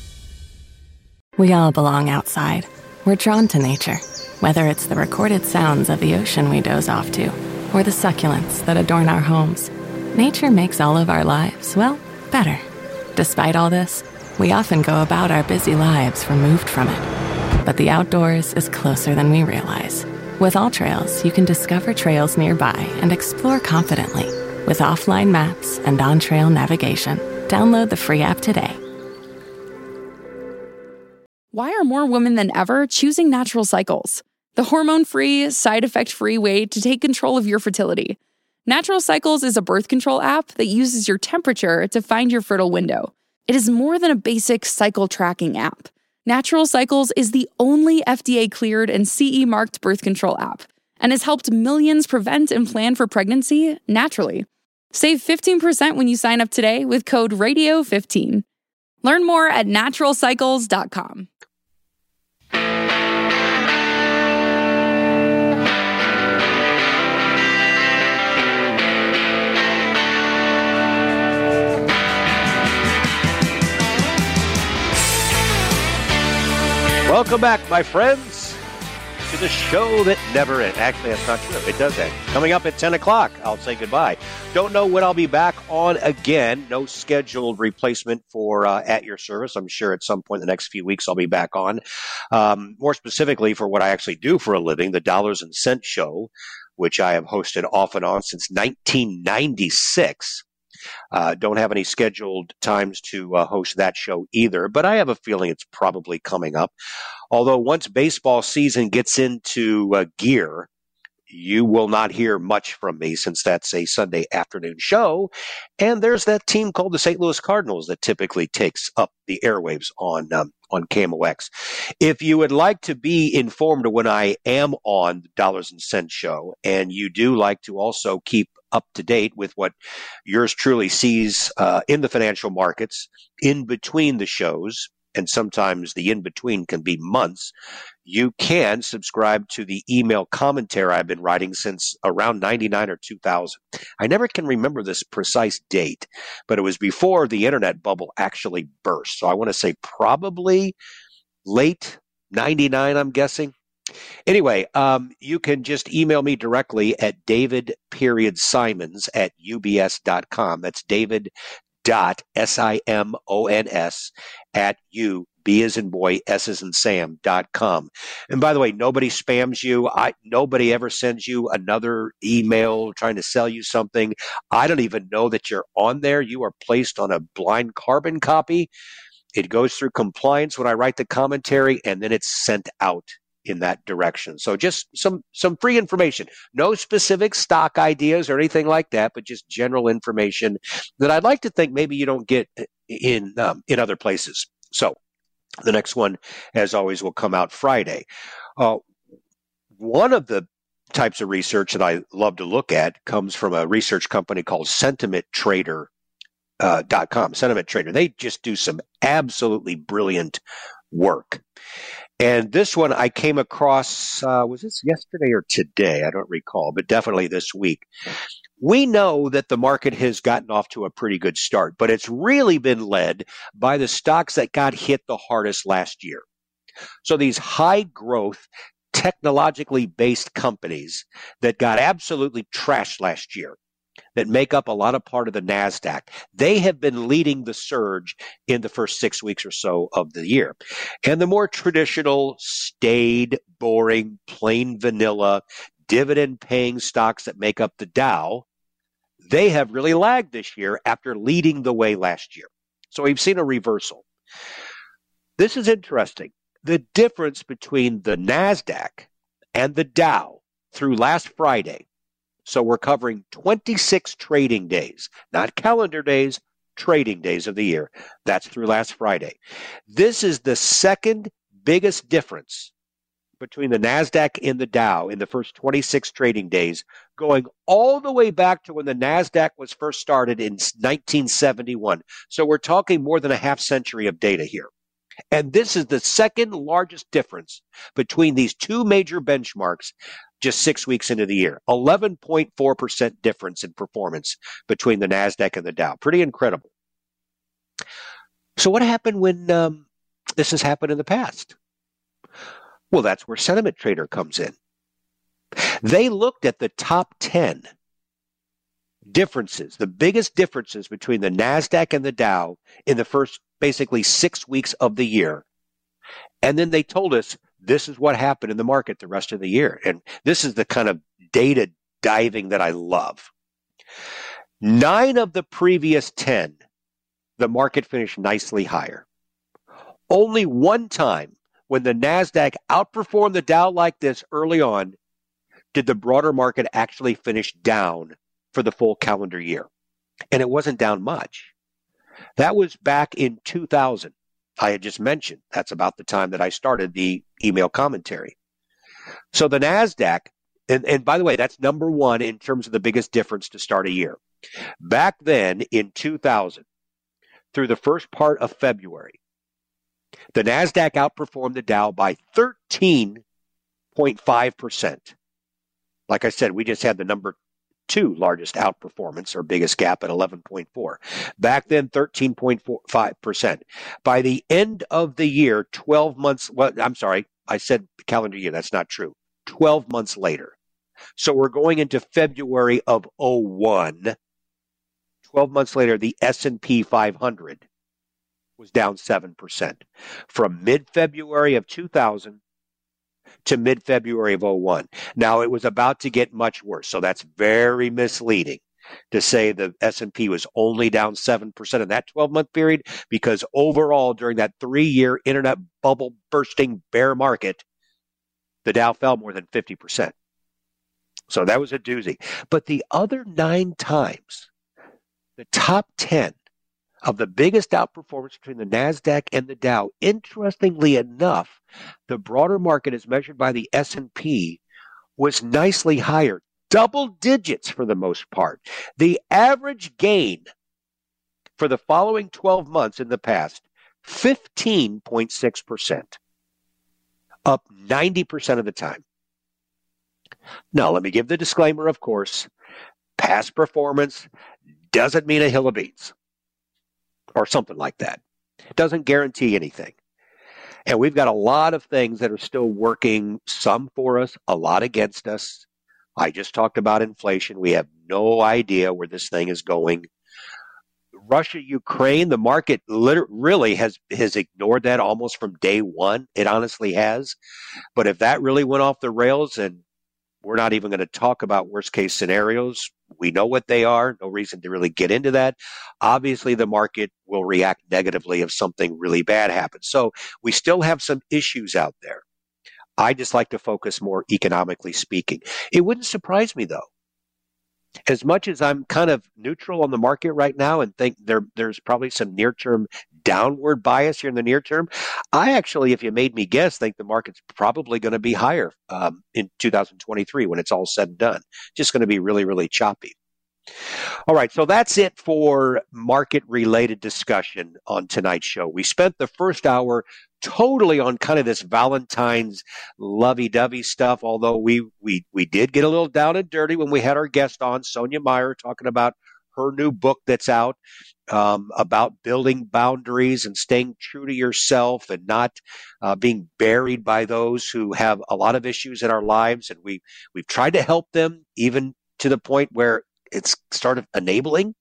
We all belong outside. We're drawn to nature, whether it's the recorded sounds of the ocean we doze off to, or the succulents that adorn our homes. Nature makes all of our lives, well, better. Despite all this, we often go about our busy lives removed from it. But the outdoors is closer than we realize. With AllTrails, you can discover trails nearby and explore confidently. With offline maps and on-trail navigation, download the free app today. Why are more women than ever choosing Natural Cycles? The hormone-free, side-effect-free way to take control of your fertility. Natural Cycles is a birth control app that uses your temperature to find your fertile window. It is more than a basic cycle tracking app. Natural Cycles is the only F D A-cleared and C E-marked birth control app and has helped millions prevent and plan for pregnancy naturally. Save fifteen percent when you sign up today with code radio fifteen. Learn more at natural cycles dot com. Welcome back, my friends, to the show that never ends. Actually, that's not true. It does end. Coming up at ten o'clock, I'll say goodbye. Don't know when I'll be back on again. No scheduled replacement for uh, At Your Service. I'm sure at some point in the next few weeks I'll be back on. Um, more specifically for what I actually do for a living, the Dollars and Cents Show, which I have hosted off and on since nineteen ninety-six. Uh, don't have any scheduled times to uh, host that show either, but I have a feeling it's probably coming up. Although once baseball season gets into uh, gear, you will not hear much from me since that's a Sunday afternoon show. And there's that team called the Saint Louis Cardinals that typically takes up the airwaves on um, on K M O X. If you would like to be informed when I am on the Dollars and Cents Show, and you do like to also keep up to date with what yours truly sees uh, in the financial markets in between the shows, and sometimes the in-between can be months, you can subscribe to the email commentary I've been writing since around ninety-nine or two thousand. I never can remember this precise date, but it was before the internet bubble actually burst. So I want to say probably late ninety-nine, I'm guessing. Anyway, um, you can just email me directly at david period simons at ubs dot com. That's david dot S I M O N S at U, B as in boy, S as in Sam dot com. And by the way, nobody spams you. I nobody ever sends you another email trying to sell you something. I don't even know that you're on there. You are placed on a blind carbon copy. It goes through compliance when I write the commentary, and then it's sent out in that direction. So just some some free information. No specific stock ideas or anything like that, but just general information that I'd like to think maybe you don't get in um, in other places. So the next one, as always, will come out Friday. Uh, one of the types of research that I love to look at comes from a research company called Sentiment Trader uh, dot com. Sentiment Trader. They just do some absolutely brilliant work. And this one I came across, uh, was this yesterday or today? I don't recall, but definitely this week. We know that the market has gotten off to a pretty good start, but it's really been led by the stocks that got hit the hardest last year. So these high growth, technologically based companies that got absolutely trashed last year, that make up a lot of part of the NASDAQ, they have been leading the surge in the first six weeks or so of the year. And the more traditional, staid, boring, plain vanilla, dividend-paying stocks that make up the Dow, they have really lagged this year after leading the way last year. So we've seen a reversal. This is interesting. The difference between the NASDAQ and the Dow through last Friday, so we're covering twenty-six trading days, not calendar days, trading days of the year. That's through last Friday. This is the second biggest difference between the NASDAQ and the Dow in the first twenty-six trading days, going all the way back to when the NASDAQ was first started in nineteen seventy-one. So we're talking more than a half century of data here. And this is the second largest difference between these two major benchmarks just six weeks into the year. eleven point four percent difference in performance between the NASDAQ and the Dow. Pretty incredible. So what happened when um, this has happened in the past? Well, that's where Sentiment Trader comes in. They looked at the top ten differences, the biggest differences between the NASDAQ and the Dow in the first basically six weeks of the year. And then they told us this is what happened in the market the rest of the year. And this is the kind of data diving that I love. Nine of the previous ten, the market finished nicely higher. Only one time when the NASDAQ outperformed the Dow like this early on did the broader market actually finish down for the full calendar year. And it wasn't down much. That was back in two thousand. I had just mentioned that's about the time that I started the email commentary. So the NASDAQ, and, and by the way, that's number one in terms of the biggest difference to start a year. Back then in two thousand, through the first part of February, the NASDAQ outperformed the Dow by thirteen point five percent. Like I said, we just had the number two largest outperformance or biggest gap at eleven point four. Back then, thirteen point five percent. By the end of the year, twelve months, well, I'm sorry, I said calendar year. That's not true. twelve months later. So we're going into February of oh one. twelve months later, the S and P five hundred was down seven percent. From mid-February of two thousand to mid-February of oh one. Now, it was about to get much worse, so that's very misleading to say the S and P was only down seven percent in that twelve-month period, because overall, during that three-year internet bubble-bursting bear market, the Dow fell more than fifty percent. So that was a doozy. But the other nine times, the top ten of the biggest outperformance between the NASDAQ and the Dow, interestingly enough, the broader market as measured by the S and P was nicely higher, double digits for the most part. The average gain for the following twelve months in the past, fifteen point six percent, up ninety percent of the time. Now, let me give the disclaimer, of course. Past performance doesn't mean a hill of beans, or something like that. It doesn't guarantee anything. And we've got a lot of things that are still working, some for us, a lot against us. I just talked about inflation. We have no idea where this thing is going. Russia, Ukraine, the market literally really has, has ignored that almost from day one. It honestly has. But if that really went off the rails, and we're not even going to talk about worst case scenarios, we know what they are. No reason to really get into that. Obviously, the market will react negatively if something really bad happens. So we still have some issues out there. I just like to focus more economically speaking. It wouldn't surprise me, though. As much as I'm kind of neutral on the market right now and think there, there's probably some near-term downward bias here in the near term, I actually, if you made me guess, think the market's probably going to be higher um, in two thousand twenty-three when it's all said and done. Just going to be really, really choppy. All right, so that's it for market-related discussion on tonight's show. We spent the first hour totally on kind of this Valentine's lovey-dovey stuff, although we, we, we did get a little down and dirty when we had our guest on, Sonia Meyer, talking about her new book that's out um, about building boundaries and staying true to yourself and not uh, being buried by those who have a lot of issues in our lives. And we, we've tried to help them even to the point where it's sort of enabling.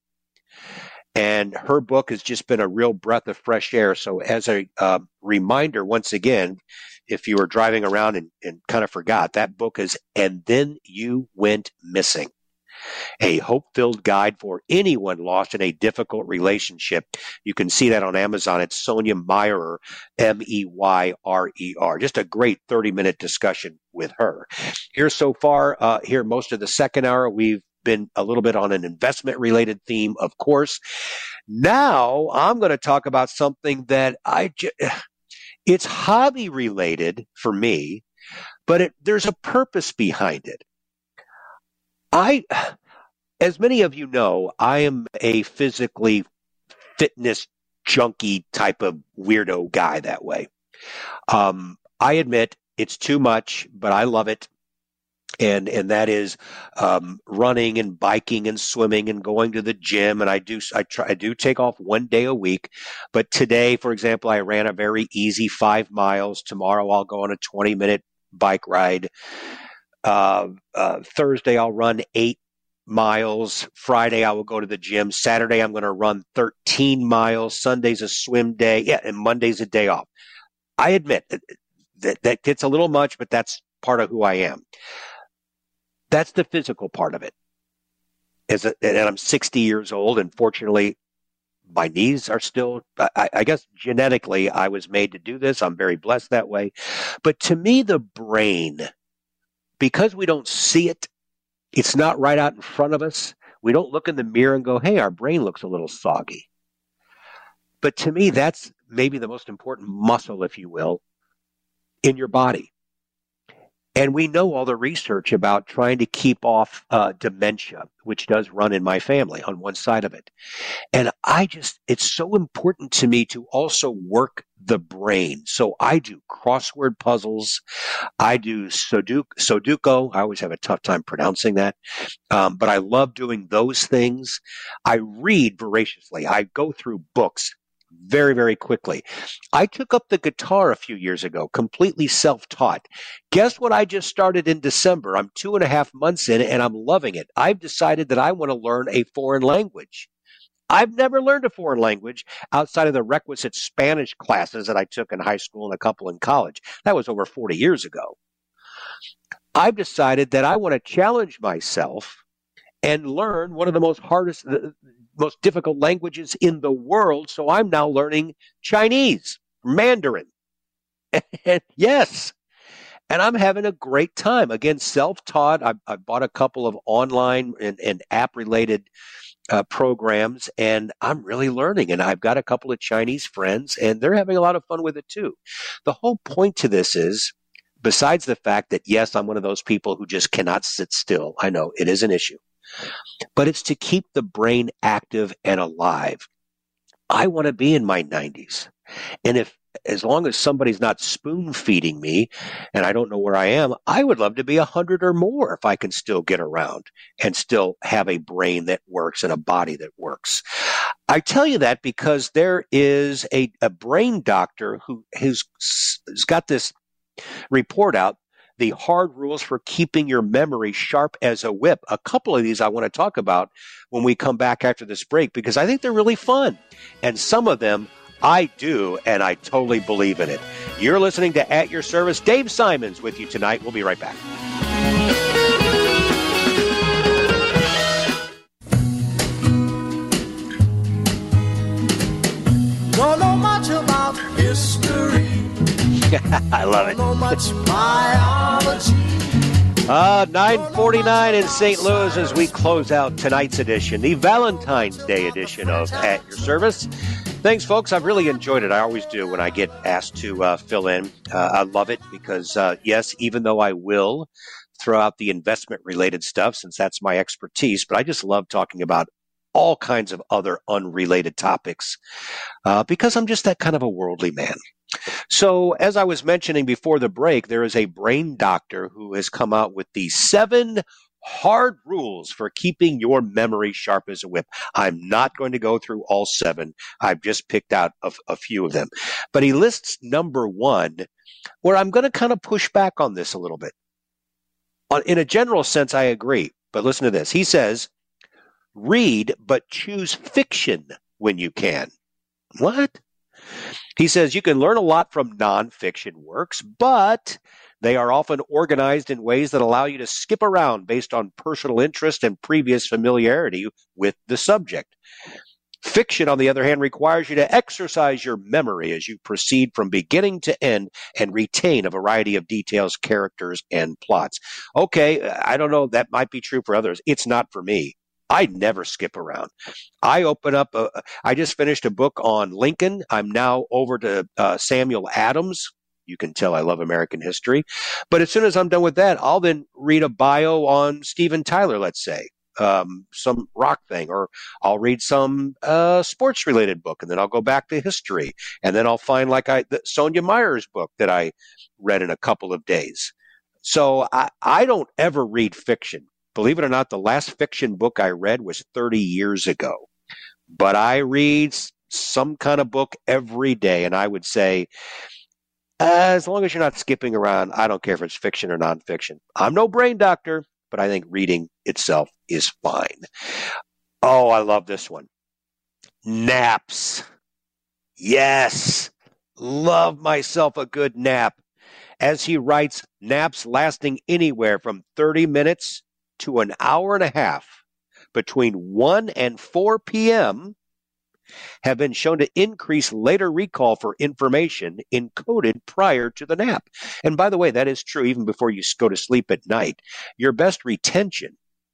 And her book has just been a real breath of fresh air. So as a uh, reminder, once again, if you were driving around and, and kind of forgot, that book is And Then You Went Missing, a hope-filled guide for anyone lost in a difficult relationship. You can see that on Amazon. It's Sonia Meyer, M E Y R E R. Just a great thirty-minute discussion with her. Here so far, uh, here most of the second hour, we've been a little bit on an investment-related theme, of course. Now I'm going to talk about something that I j- it's hobby-related for me, but it, there's a purpose behind it. I, as many of you know, I am a physically fitness junkie type of weirdo guy that way. Um, I admit it's too much, but I love it. And and that is um, running and biking and swimming and going to the gym. And I do I try I do take off one day a week. But today, for example, I ran a very easy five miles. Tomorrow I'll go on a twenty minute bike ride. Uh, uh, Thursday I'll run eight miles. Friday I will go to the gym. Saturday I'm going to run thirteen miles. Sunday's a swim day. Yeah, and Monday's a day off. I admit that that gets a little much, but that's part of who I am. That's the physical part of it. As a, and I'm sixty years old, and fortunately, my knees are still, I, I guess genetically, I was made to do this. I'm very blessed that way. But to me, the brain, because we don't see it, it's not right out in front of us. We don't look in the mirror and go, hey, our brain looks a little soggy. But to me, that's maybe the most important muscle, if you will, in your body. And we know all the research about trying to keep off uh, dementia, which does run in my family on one side of it. And I just, it's so important to me to also work the brain. So I do crossword puzzles. I do Sudoku. Sudoku. I always have a tough time pronouncing that. Um, but I love doing those things. I read voraciously. I go through books very, very quickly. I took up the guitar a few years ago, completely self-taught. Guess what I just started in December? I'm two and a half months in and I'm loving it. I've decided that I want to learn a foreign language. I've never learned a foreign language outside of the requisite Spanish classes that I took in high school and a couple in college. That was over forty years ago. I've decided that I want to challenge myself and learn one of the most hardest, the most difficult languages in the world. So I'm now learning Chinese, Mandarin. And yes. And I'm having a great time. Again, self-taught. I, I bought a couple of online and, and app-related uh, programs, and I'm really learning. And I've got a couple of Chinese friends, and they're having a lot of fun with it too. The whole point to this is, besides the fact that, yes, I'm one of those people who just cannot sit still. I know it is an issue. But it's to keep the brain active and alive. I want to be in my nineties. And if, as long as somebody's not spoon feeding me and I don't know where I am, I would love to be a hundred or more if I can still get around and still have a brain that works and a body that works. I tell you that because there is a, a brain doctor who has, has got this report out, the hard rules for keeping your memory sharp as a whip. A couple of these I want to talk about when we come back after this break, because I think they're really fun. And some of them I do, and I totally believe in it. You're listening to At Your Service. Dave Simons with you tonight. We'll be right back. Don't know much about history. I love it. Don't know much biology. Uh, nine forty-nine in Saint Louis as we close out tonight's edition, the Valentine's Day edition of At Your Service. Thanks, folks. I've really enjoyed it. I always do when I get asked to uh, fill in. Uh, I love it because, uh, yes, even though I will throw out the investment-related stuff, since that's my expertise, but I just love talking about all kinds of other unrelated topics uh, because I'm just that kind of a worldly man. So as I was mentioning before the break, there is a brain doctor who has come out with the seven hard rules for keeping your memory sharp as a whip. I'm not going to go through all seven. I've just picked out a, a few of them. But he lists number one, where I'm going to kind of push back on this a little bit. In a general sense, I agree. But listen to this. He says, read, but choose fiction when you can. What? He says you can learn a lot from nonfiction works, but they are often organized in ways that allow you to skip around based on personal interest and previous familiarity with the subject. Fiction, on the other hand, requires you to exercise your memory as you proceed from beginning to end and retain a variety of details, characters, and plots. Okay, I don't know. That might be true for others. It's not for me. I never skip around. I open up, a, I just finished a book on Lincoln. I'm now over to uh, Samuel Adams. You can tell I love American history. But as soon as I'm done with that, I'll then read a bio on Steven Tyler, let's say. Um, some rock thing, or I'll read some uh, sports related book, and then I'll go back to history, and then I'll find like I the Sonia Meyer's book that I read in a couple of days. So I, I don't ever read fiction. Believe it or not, the last fiction book I read was thirty years ago. But I read some kind of book every day, and I would say, uh, as long as you're not skipping around, I don't care if it's fiction or nonfiction. I'm no brain doctor, but I think reading itself is fine. Oh, I love this one. Naps. Yes. Love myself a good nap. As he writes, naps lasting anywhere from thirty minutes to an hour and a half between one and four p.m. have been shown to increase later recall for information encoded prior to the nap. And by the way, that is true even before you go to sleep at night. Your best retention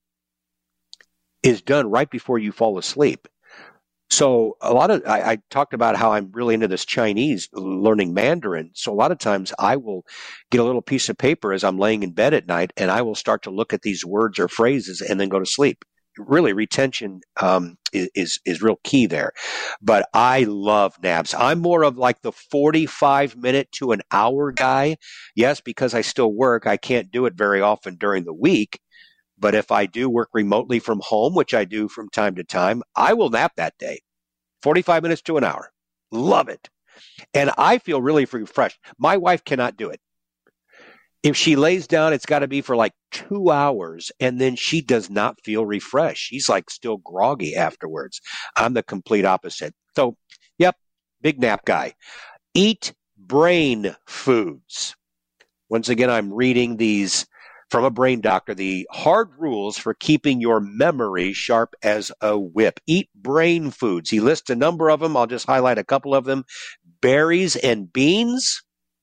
is done right before you fall asleep. So a lot of, I, I talked about how I'm really into this Chinese, learning Mandarin. So a lot of times I will get a little piece of paper as I'm laying in bed at night, and I will start to look at these words or phrases and then go to sleep. Really, retention um, is, is is real key there. But I love naps. I'm more of like the forty-five minute to an hour guy. Yes, because I still work, I can't do it very often during the week. But if I do work remotely from home, which I do from time to time, I will nap that day. forty-five minutes to an hour. Love it. And I feel really refreshed. My wife cannot do it. If she lays down, it's got to be for like two hours, and then she does not feel refreshed. She's like still groggy afterwards. I'm the complete opposite. So, yep, big nap guy. Eat brain foods. Once again, I'm reading these from a brain doctor, the hard rules for keeping your memory sharp as a whip. Eat brain foods. He lists a number of them. I'll just highlight a couple of them. Berries and beans.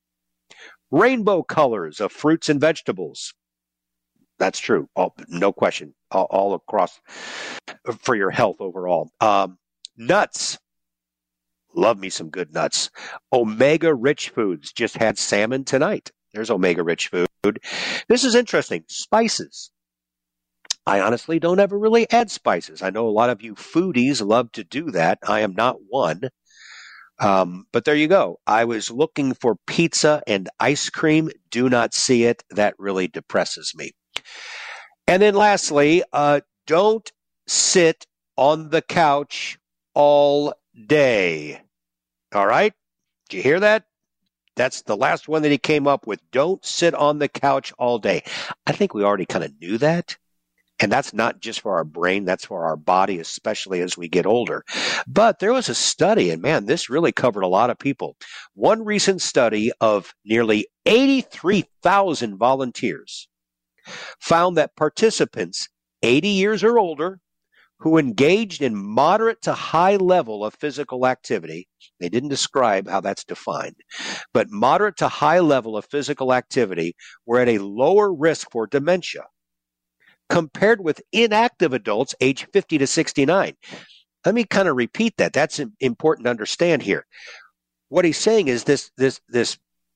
Rainbow colors of fruits and vegetables. That's true. All, no question. All, all across for your health overall. Um, nuts. Love me some good nuts. Omega-rich foods. Just had salmon tonight. There's omega-rich food. This is interesting. Spices. I honestly don't ever really add spices. I know a lot of you foodies love to do that. I am not one. Um, but there you go. I was looking for pizza and ice cream. Do not see it. That really depresses me. And then lastly, uh, don't sit on the couch all day. All right? Did you hear that? That's the last one that he came up with. Don't sit on the couch all day. I think we already kind of knew that. And that's not just for our brain, that's for our body, especially as we get older. But there was a study, and man, this really covered a lot of people. One recent study of nearly eighty-three thousand volunteers found that participants eighty years or older who engaged in moderate to high level of physical activity, they didn't describe how that's defined, but moderate to high level of physical activity were at a lower risk for dementia compared with inactive adults aged fifty to sixty-nine. Let me kind of repeat that. That's important to understand here. What he's saying is this this this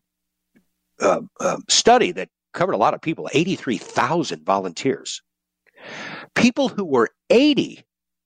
uh, uh, study that covered a lot of people, eighty-three thousand volunteers. People who were eighty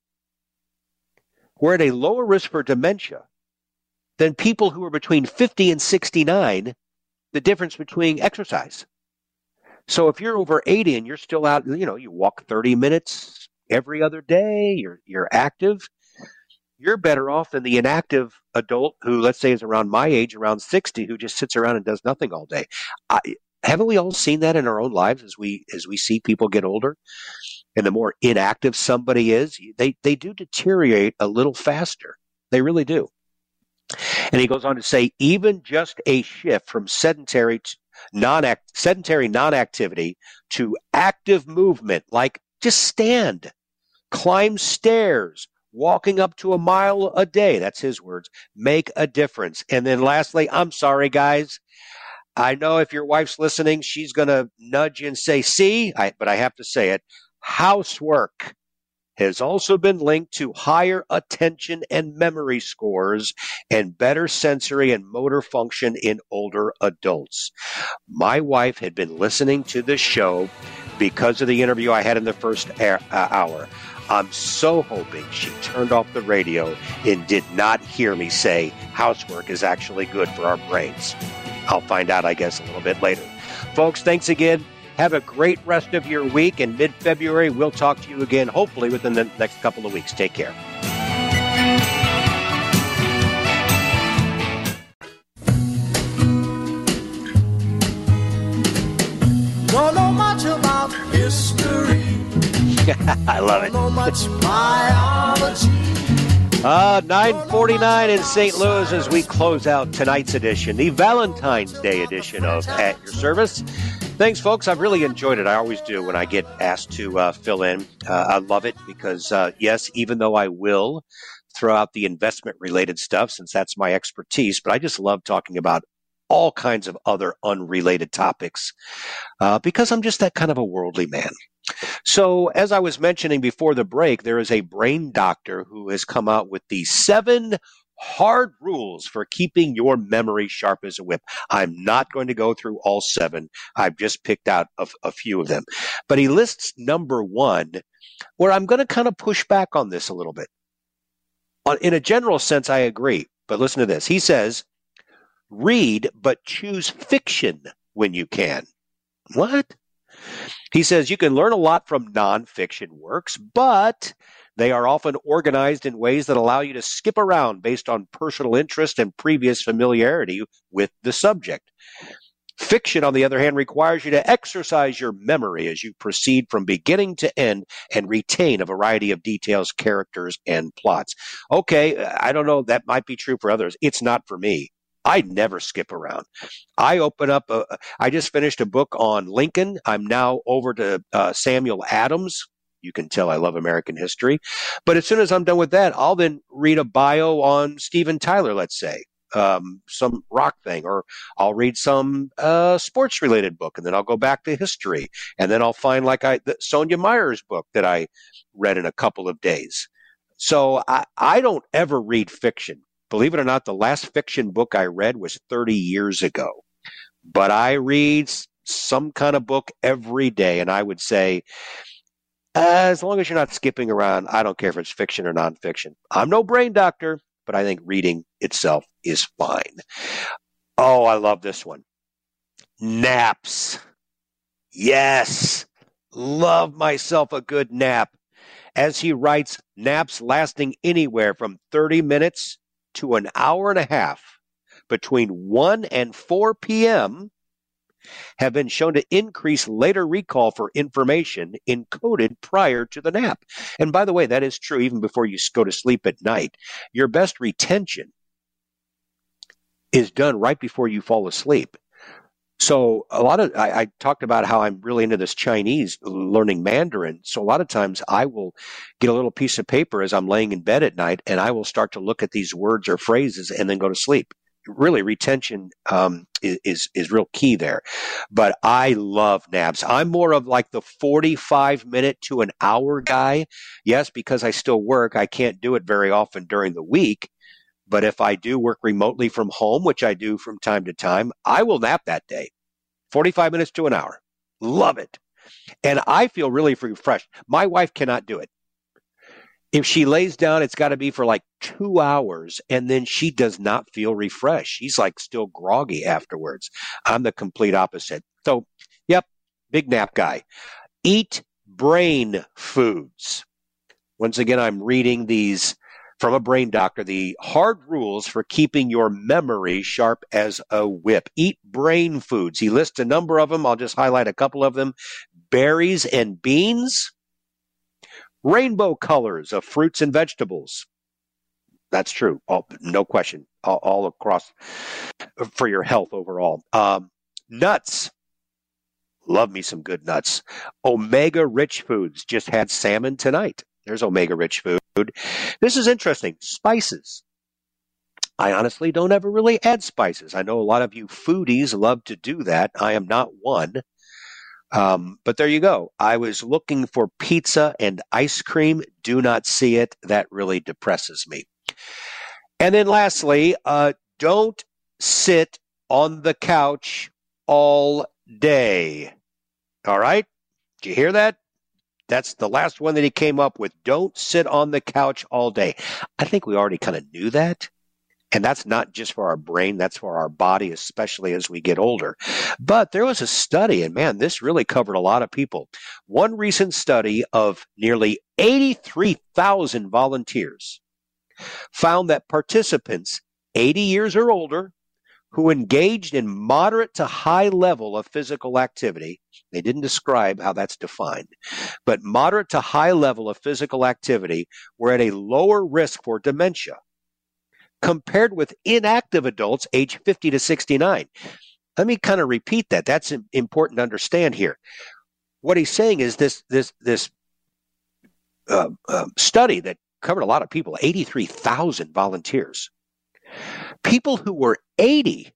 were at a lower risk for dementia than people who were between fifty and sixty-nine, the difference between exercise. So if you're over eighty and you're still out, you know, you walk thirty minutes every other day, you're you're active, you're better off than the inactive adult who, let's say, is around my age, around sixty, who just sits around and does nothing all day. I, haven't we all seen that in our own lives as we as we see people get older? And the more inactive somebody is, they, they do deteriorate a little faster. They really do. And he goes on to say, even just a shift from sedentary to non-act, sedentary non-activity to active movement, like just stand, climb stairs, walking up to a mile a day, that's his words, make a difference. And then lastly, I'm sorry, guys. I know if your wife's listening, she's going to nudge you and say, see, I, but I have to say it, housework has also been linked to higher attention and memory scores and better sensory and motor function in older adults. My wife had been listening to this show because of the interview I had in the first hour. I'm so hoping she turned off the radio and did not hear me say housework is actually good for our brains. I'll find out, I guess, a little bit later. Folks, thanks again. Have a great rest of your week. In mid-February, we'll talk to you again, hopefully within the next couple of weeks. Take care. Don't know much about history. I love it. Don't know much biology. Uh, nine forty-nine in Saint Louis as we close out tonight's edition, the Valentine's Day edition of At Your Service. Thanks, folks. I've really enjoyed it. I always do when I get asked to uh, fill in. Uh, I love it because, uh, yes, even though I will throw out the investment-related stuff since that's my expertise, but I just love talking about all kinds of other unrelated topics uh, because I'm just that kind of a worldly man. So as I was mentioning before the break, there is a brain doctor who has come out with the seven hard rules for keeping your memory sharp as a whip. I'm not going to go through all seven. I've just picked out a, a few of them. But he lists number one, where I'm going to kind of push back on this a little bit. In a general sense, I agree. But listen to this. He says, read, but choose fiction when you can. What? He says you can learn a lot from nonfiction works, but they are often organized in ways that allow you to skip around based on personal interest and previous familiarity with the subject. Fiction, on the other hand, requires you to exercise your memory as you proceed from beginning to end and retain a variety of details, characters, and plots. Okay, I don't know, that might be true for others. It's not for me. I never skip around. I open up, a, I just finished a book on Lincoln. I'm now over to uh, Samuel Adams. You can tell I love American history. But as soon as I'm done with that, I'll then read a bio on Steven Tyler, let's say, um, some rock thing, or I'll read some uh, sports-related book, and then I'll go back to history. And then I'll find like I, the Sonia Meyer's book that I read in a couple of days. So I, I don't ever read fiction. Believe it or not, the last fiction book I read was thirty years ago. But I read some kind of book every day, and I would say, uh, as long as you're not skipping around, I don't care if it's fiction or nonfiction. I'm no brain doctor, but I think reading itself is fine. Oh, I love this one. Naps. Yes. Love myself a good nap. As he writes, naps lasting anywhere from thirty minutes to an hour and a half between one and four p.m. have been shown to increase later recall for information encoded prior to the nap. And by the way, that is true even before you go to sleep at night. Your best retention is done right before you fall asleep. So a lot of, I, I talked about how I'm really into this Chinese, learning Mandarin. So a lot of times I will get a little piece of paper as I'm laying in bed at night, and I will start to look at these words or phrases and then go to sleep. Really, retention um, is, is is real key there. But I love naps. I'm more of like the forty-five minute to an hour guy. Yes, because I still work. I can't do it very often during the week. But if I do work remotely from home, which I do from time to time, I will nap that day. forty-five minutes to an hour. Love it. And I feel really refreshed. My wife cannot do it. If she lays down, it's got to be for like two hours, and then she does not feel refreshed. She's like still groggy afterwards. I'm the complete opposite. So, yep, big nap guy. Eat brain foods. Once again, I'm reading these from a brain doctor, the hard rules for keeping your memory sharp as a whip. Eat brain foods. He lists a number of them. I'll just highlight a couple of them. Berries and beans. Rainbow colors of fruits and vegetables. That's true. All, no question. All, all across for your health overall. Um, nuts. Love me some good nuts. Omega-rich foods. Just had salmon tonight. There's omega-rich food. This is interesting. Spices. I honestly don't ever really add spices. I know a lot of you foodies love to do that. I am not one. Um, but there you go. I was looking for pizza and ice cream. Do not see it. That really depresses me. And then lastly, uh, don't sit on the couch all day. All right? Did you hear that? That's the last one that he came up with. Don't sit on the couch all day. I think we already kind of knew that. And that's not just for our brain, that's for our body, especially as we get older. But there was a study, and man, this really covered a lot of people. One recent study of nearly eighty-three thousand volunteers found that participants eighty years or older who engaged in moderate to high level of physical activity, they didn't describe how that's defined, but moderate to high level of physical activity were at a lower risk for dementia compared with inactive adults aged fifty to sixty-nine. Let me kind of repeat that. That's important to understand here. What he's saying is this this this uh, uh, study that covered a lot of people, eighty-three thousand volunteers. People who were eighty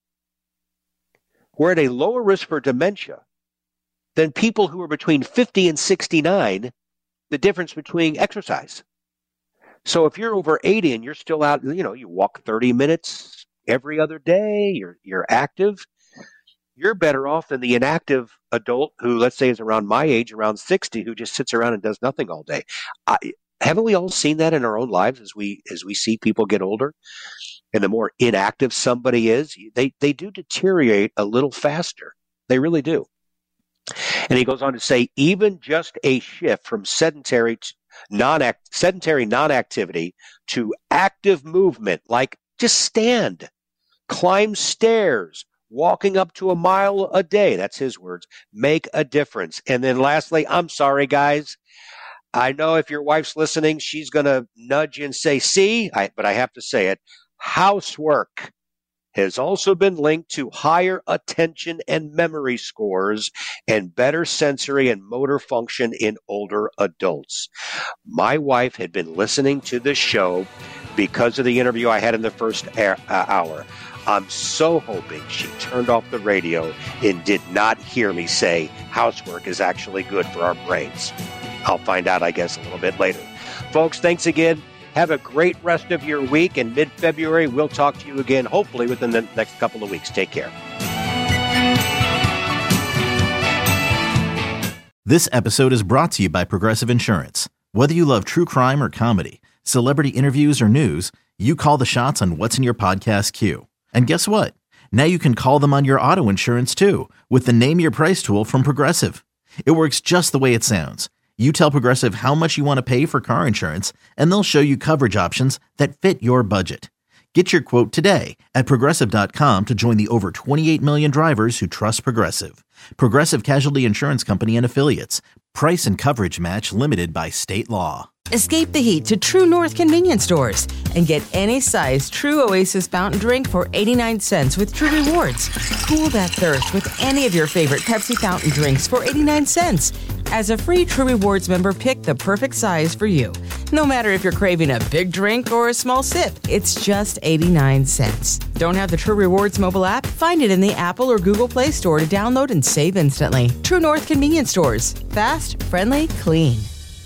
were at a lower risk for dementia than people who were between fifty and sixty-nine, the difference between exercise. So if you're over eighty and you're still out, you know, you walk thirty minutes every other day, you're you're active, you're better off than the inactive adult who, let's say, is around my age, around sixty, who just sits around and does nothing all day. I, haven't we all seen that in our own lives as we as we see people get older? And the more inactive somebody is, they, they do deteriorate a little faster. They really do. And he goes on to say, even just a shift from sedentary to non-act, sedentary non-activity to active movement, like just stand, climb stairs, walking up to a mile a day, that's his words, make a difference. And then lastly, I'm sorry, guys. I know if your wife's listening, she's going to nudge you and say, see, I, but I have to say it. Housework has also been linked to higher attention and memory scores and better sensory and motor function in older adults. My wife had been listening to this show because of the interview I had in the first hour. I'm so hoping she turned off the radio and did not hear me say housework is actually good for our brains. I'll find out, I guess, a little bit later. Folks, thanks again. Have a great rest of your week. In mid-February, we'll talk to you again, hopefully within the next couple of weeks. Take care. This episode is brought to you by Progressive Insurance. Whether you love true crime or comedy, celebrity interviews or news, you call the shots on what's in your podcast queue. And guess what? Now you can call them on your auto insurance too with the Name Your Price tool from Progressive. It works just the way it sounds. You tell Progressive how much you want to pay for car insurance, and they'll show you coverage options that fit your budget. Get your quote today at Progressive dot com to join the over twenty-eight million drivers who trust Progressive. Progressive Casualty Insurance Company and Affiliates. Price and coverage match limited by state law. Escape the heat to True North convenience stores and get any size True Oasis fountain drink for eighty-nine cents with True Rewards. Cool that thirst with any of your favorite Pepsi fountain drinks for eighty-nine cents. As a free True Rewards member, pick the perfect size for you. No matter if you're craving a big drink or a small sip, it's just eighty-nine cents. Don't have the True Rewards mobile app? Find it in the Apple or Google Play Store to download and save instantly. True North convenience stores. Fast, friendly, clean.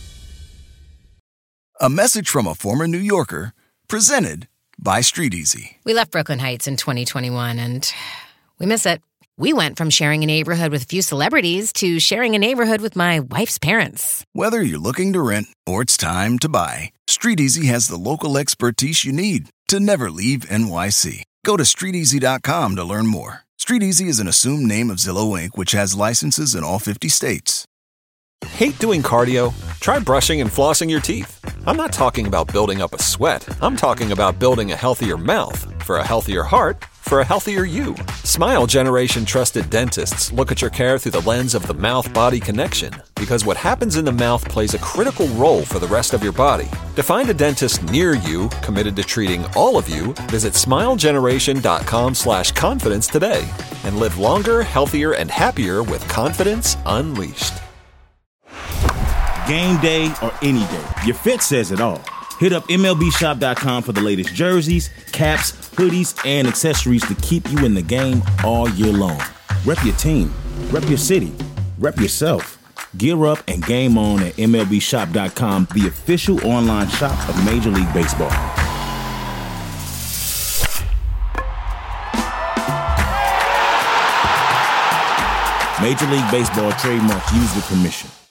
A message from a former New Yorker, presented by Street Easy. We left Brooklyn Heights in twenty twenty-one, and we miss it. We went from sharing a neighborhood with a few celebrities to sharing a neighborhood with my wife's parents. Whether you're looking to rent or it's time to buy, Street Easy has the local expertise you need to never leave N Y C. Go to street easy dot com to learn more. Street Easy is an assumed name of Zillow Incorporated, which has licenses in all fifty states. Hate doing cardio? Try brushing and flossing your teeth. I'm not talking about building up a sweat. I'm talking about building a healthier mouth for a healthier heart for a healthier you. Smile Generation trusted dentists look at your care through the lens of the mouth-body connection, because what happens in the mouth plays a critical role for the rest of your body. To find a dentist near you committed to treating all of you, visit smile generation dot com slash confidence today and live longer, healthier, and happier with confidence unleashed. game day or any day. Your fit says it all. Hit up M L B shop dot com for the latest jerseys, caps, hoodies, and accessories to keep you in the game all year long. Rep your team, rep your city, rep yourself. Gear up and game on at M L B shop dot com, the official online shop of Major League Baseball. Major League Baseball trademarks used with permission.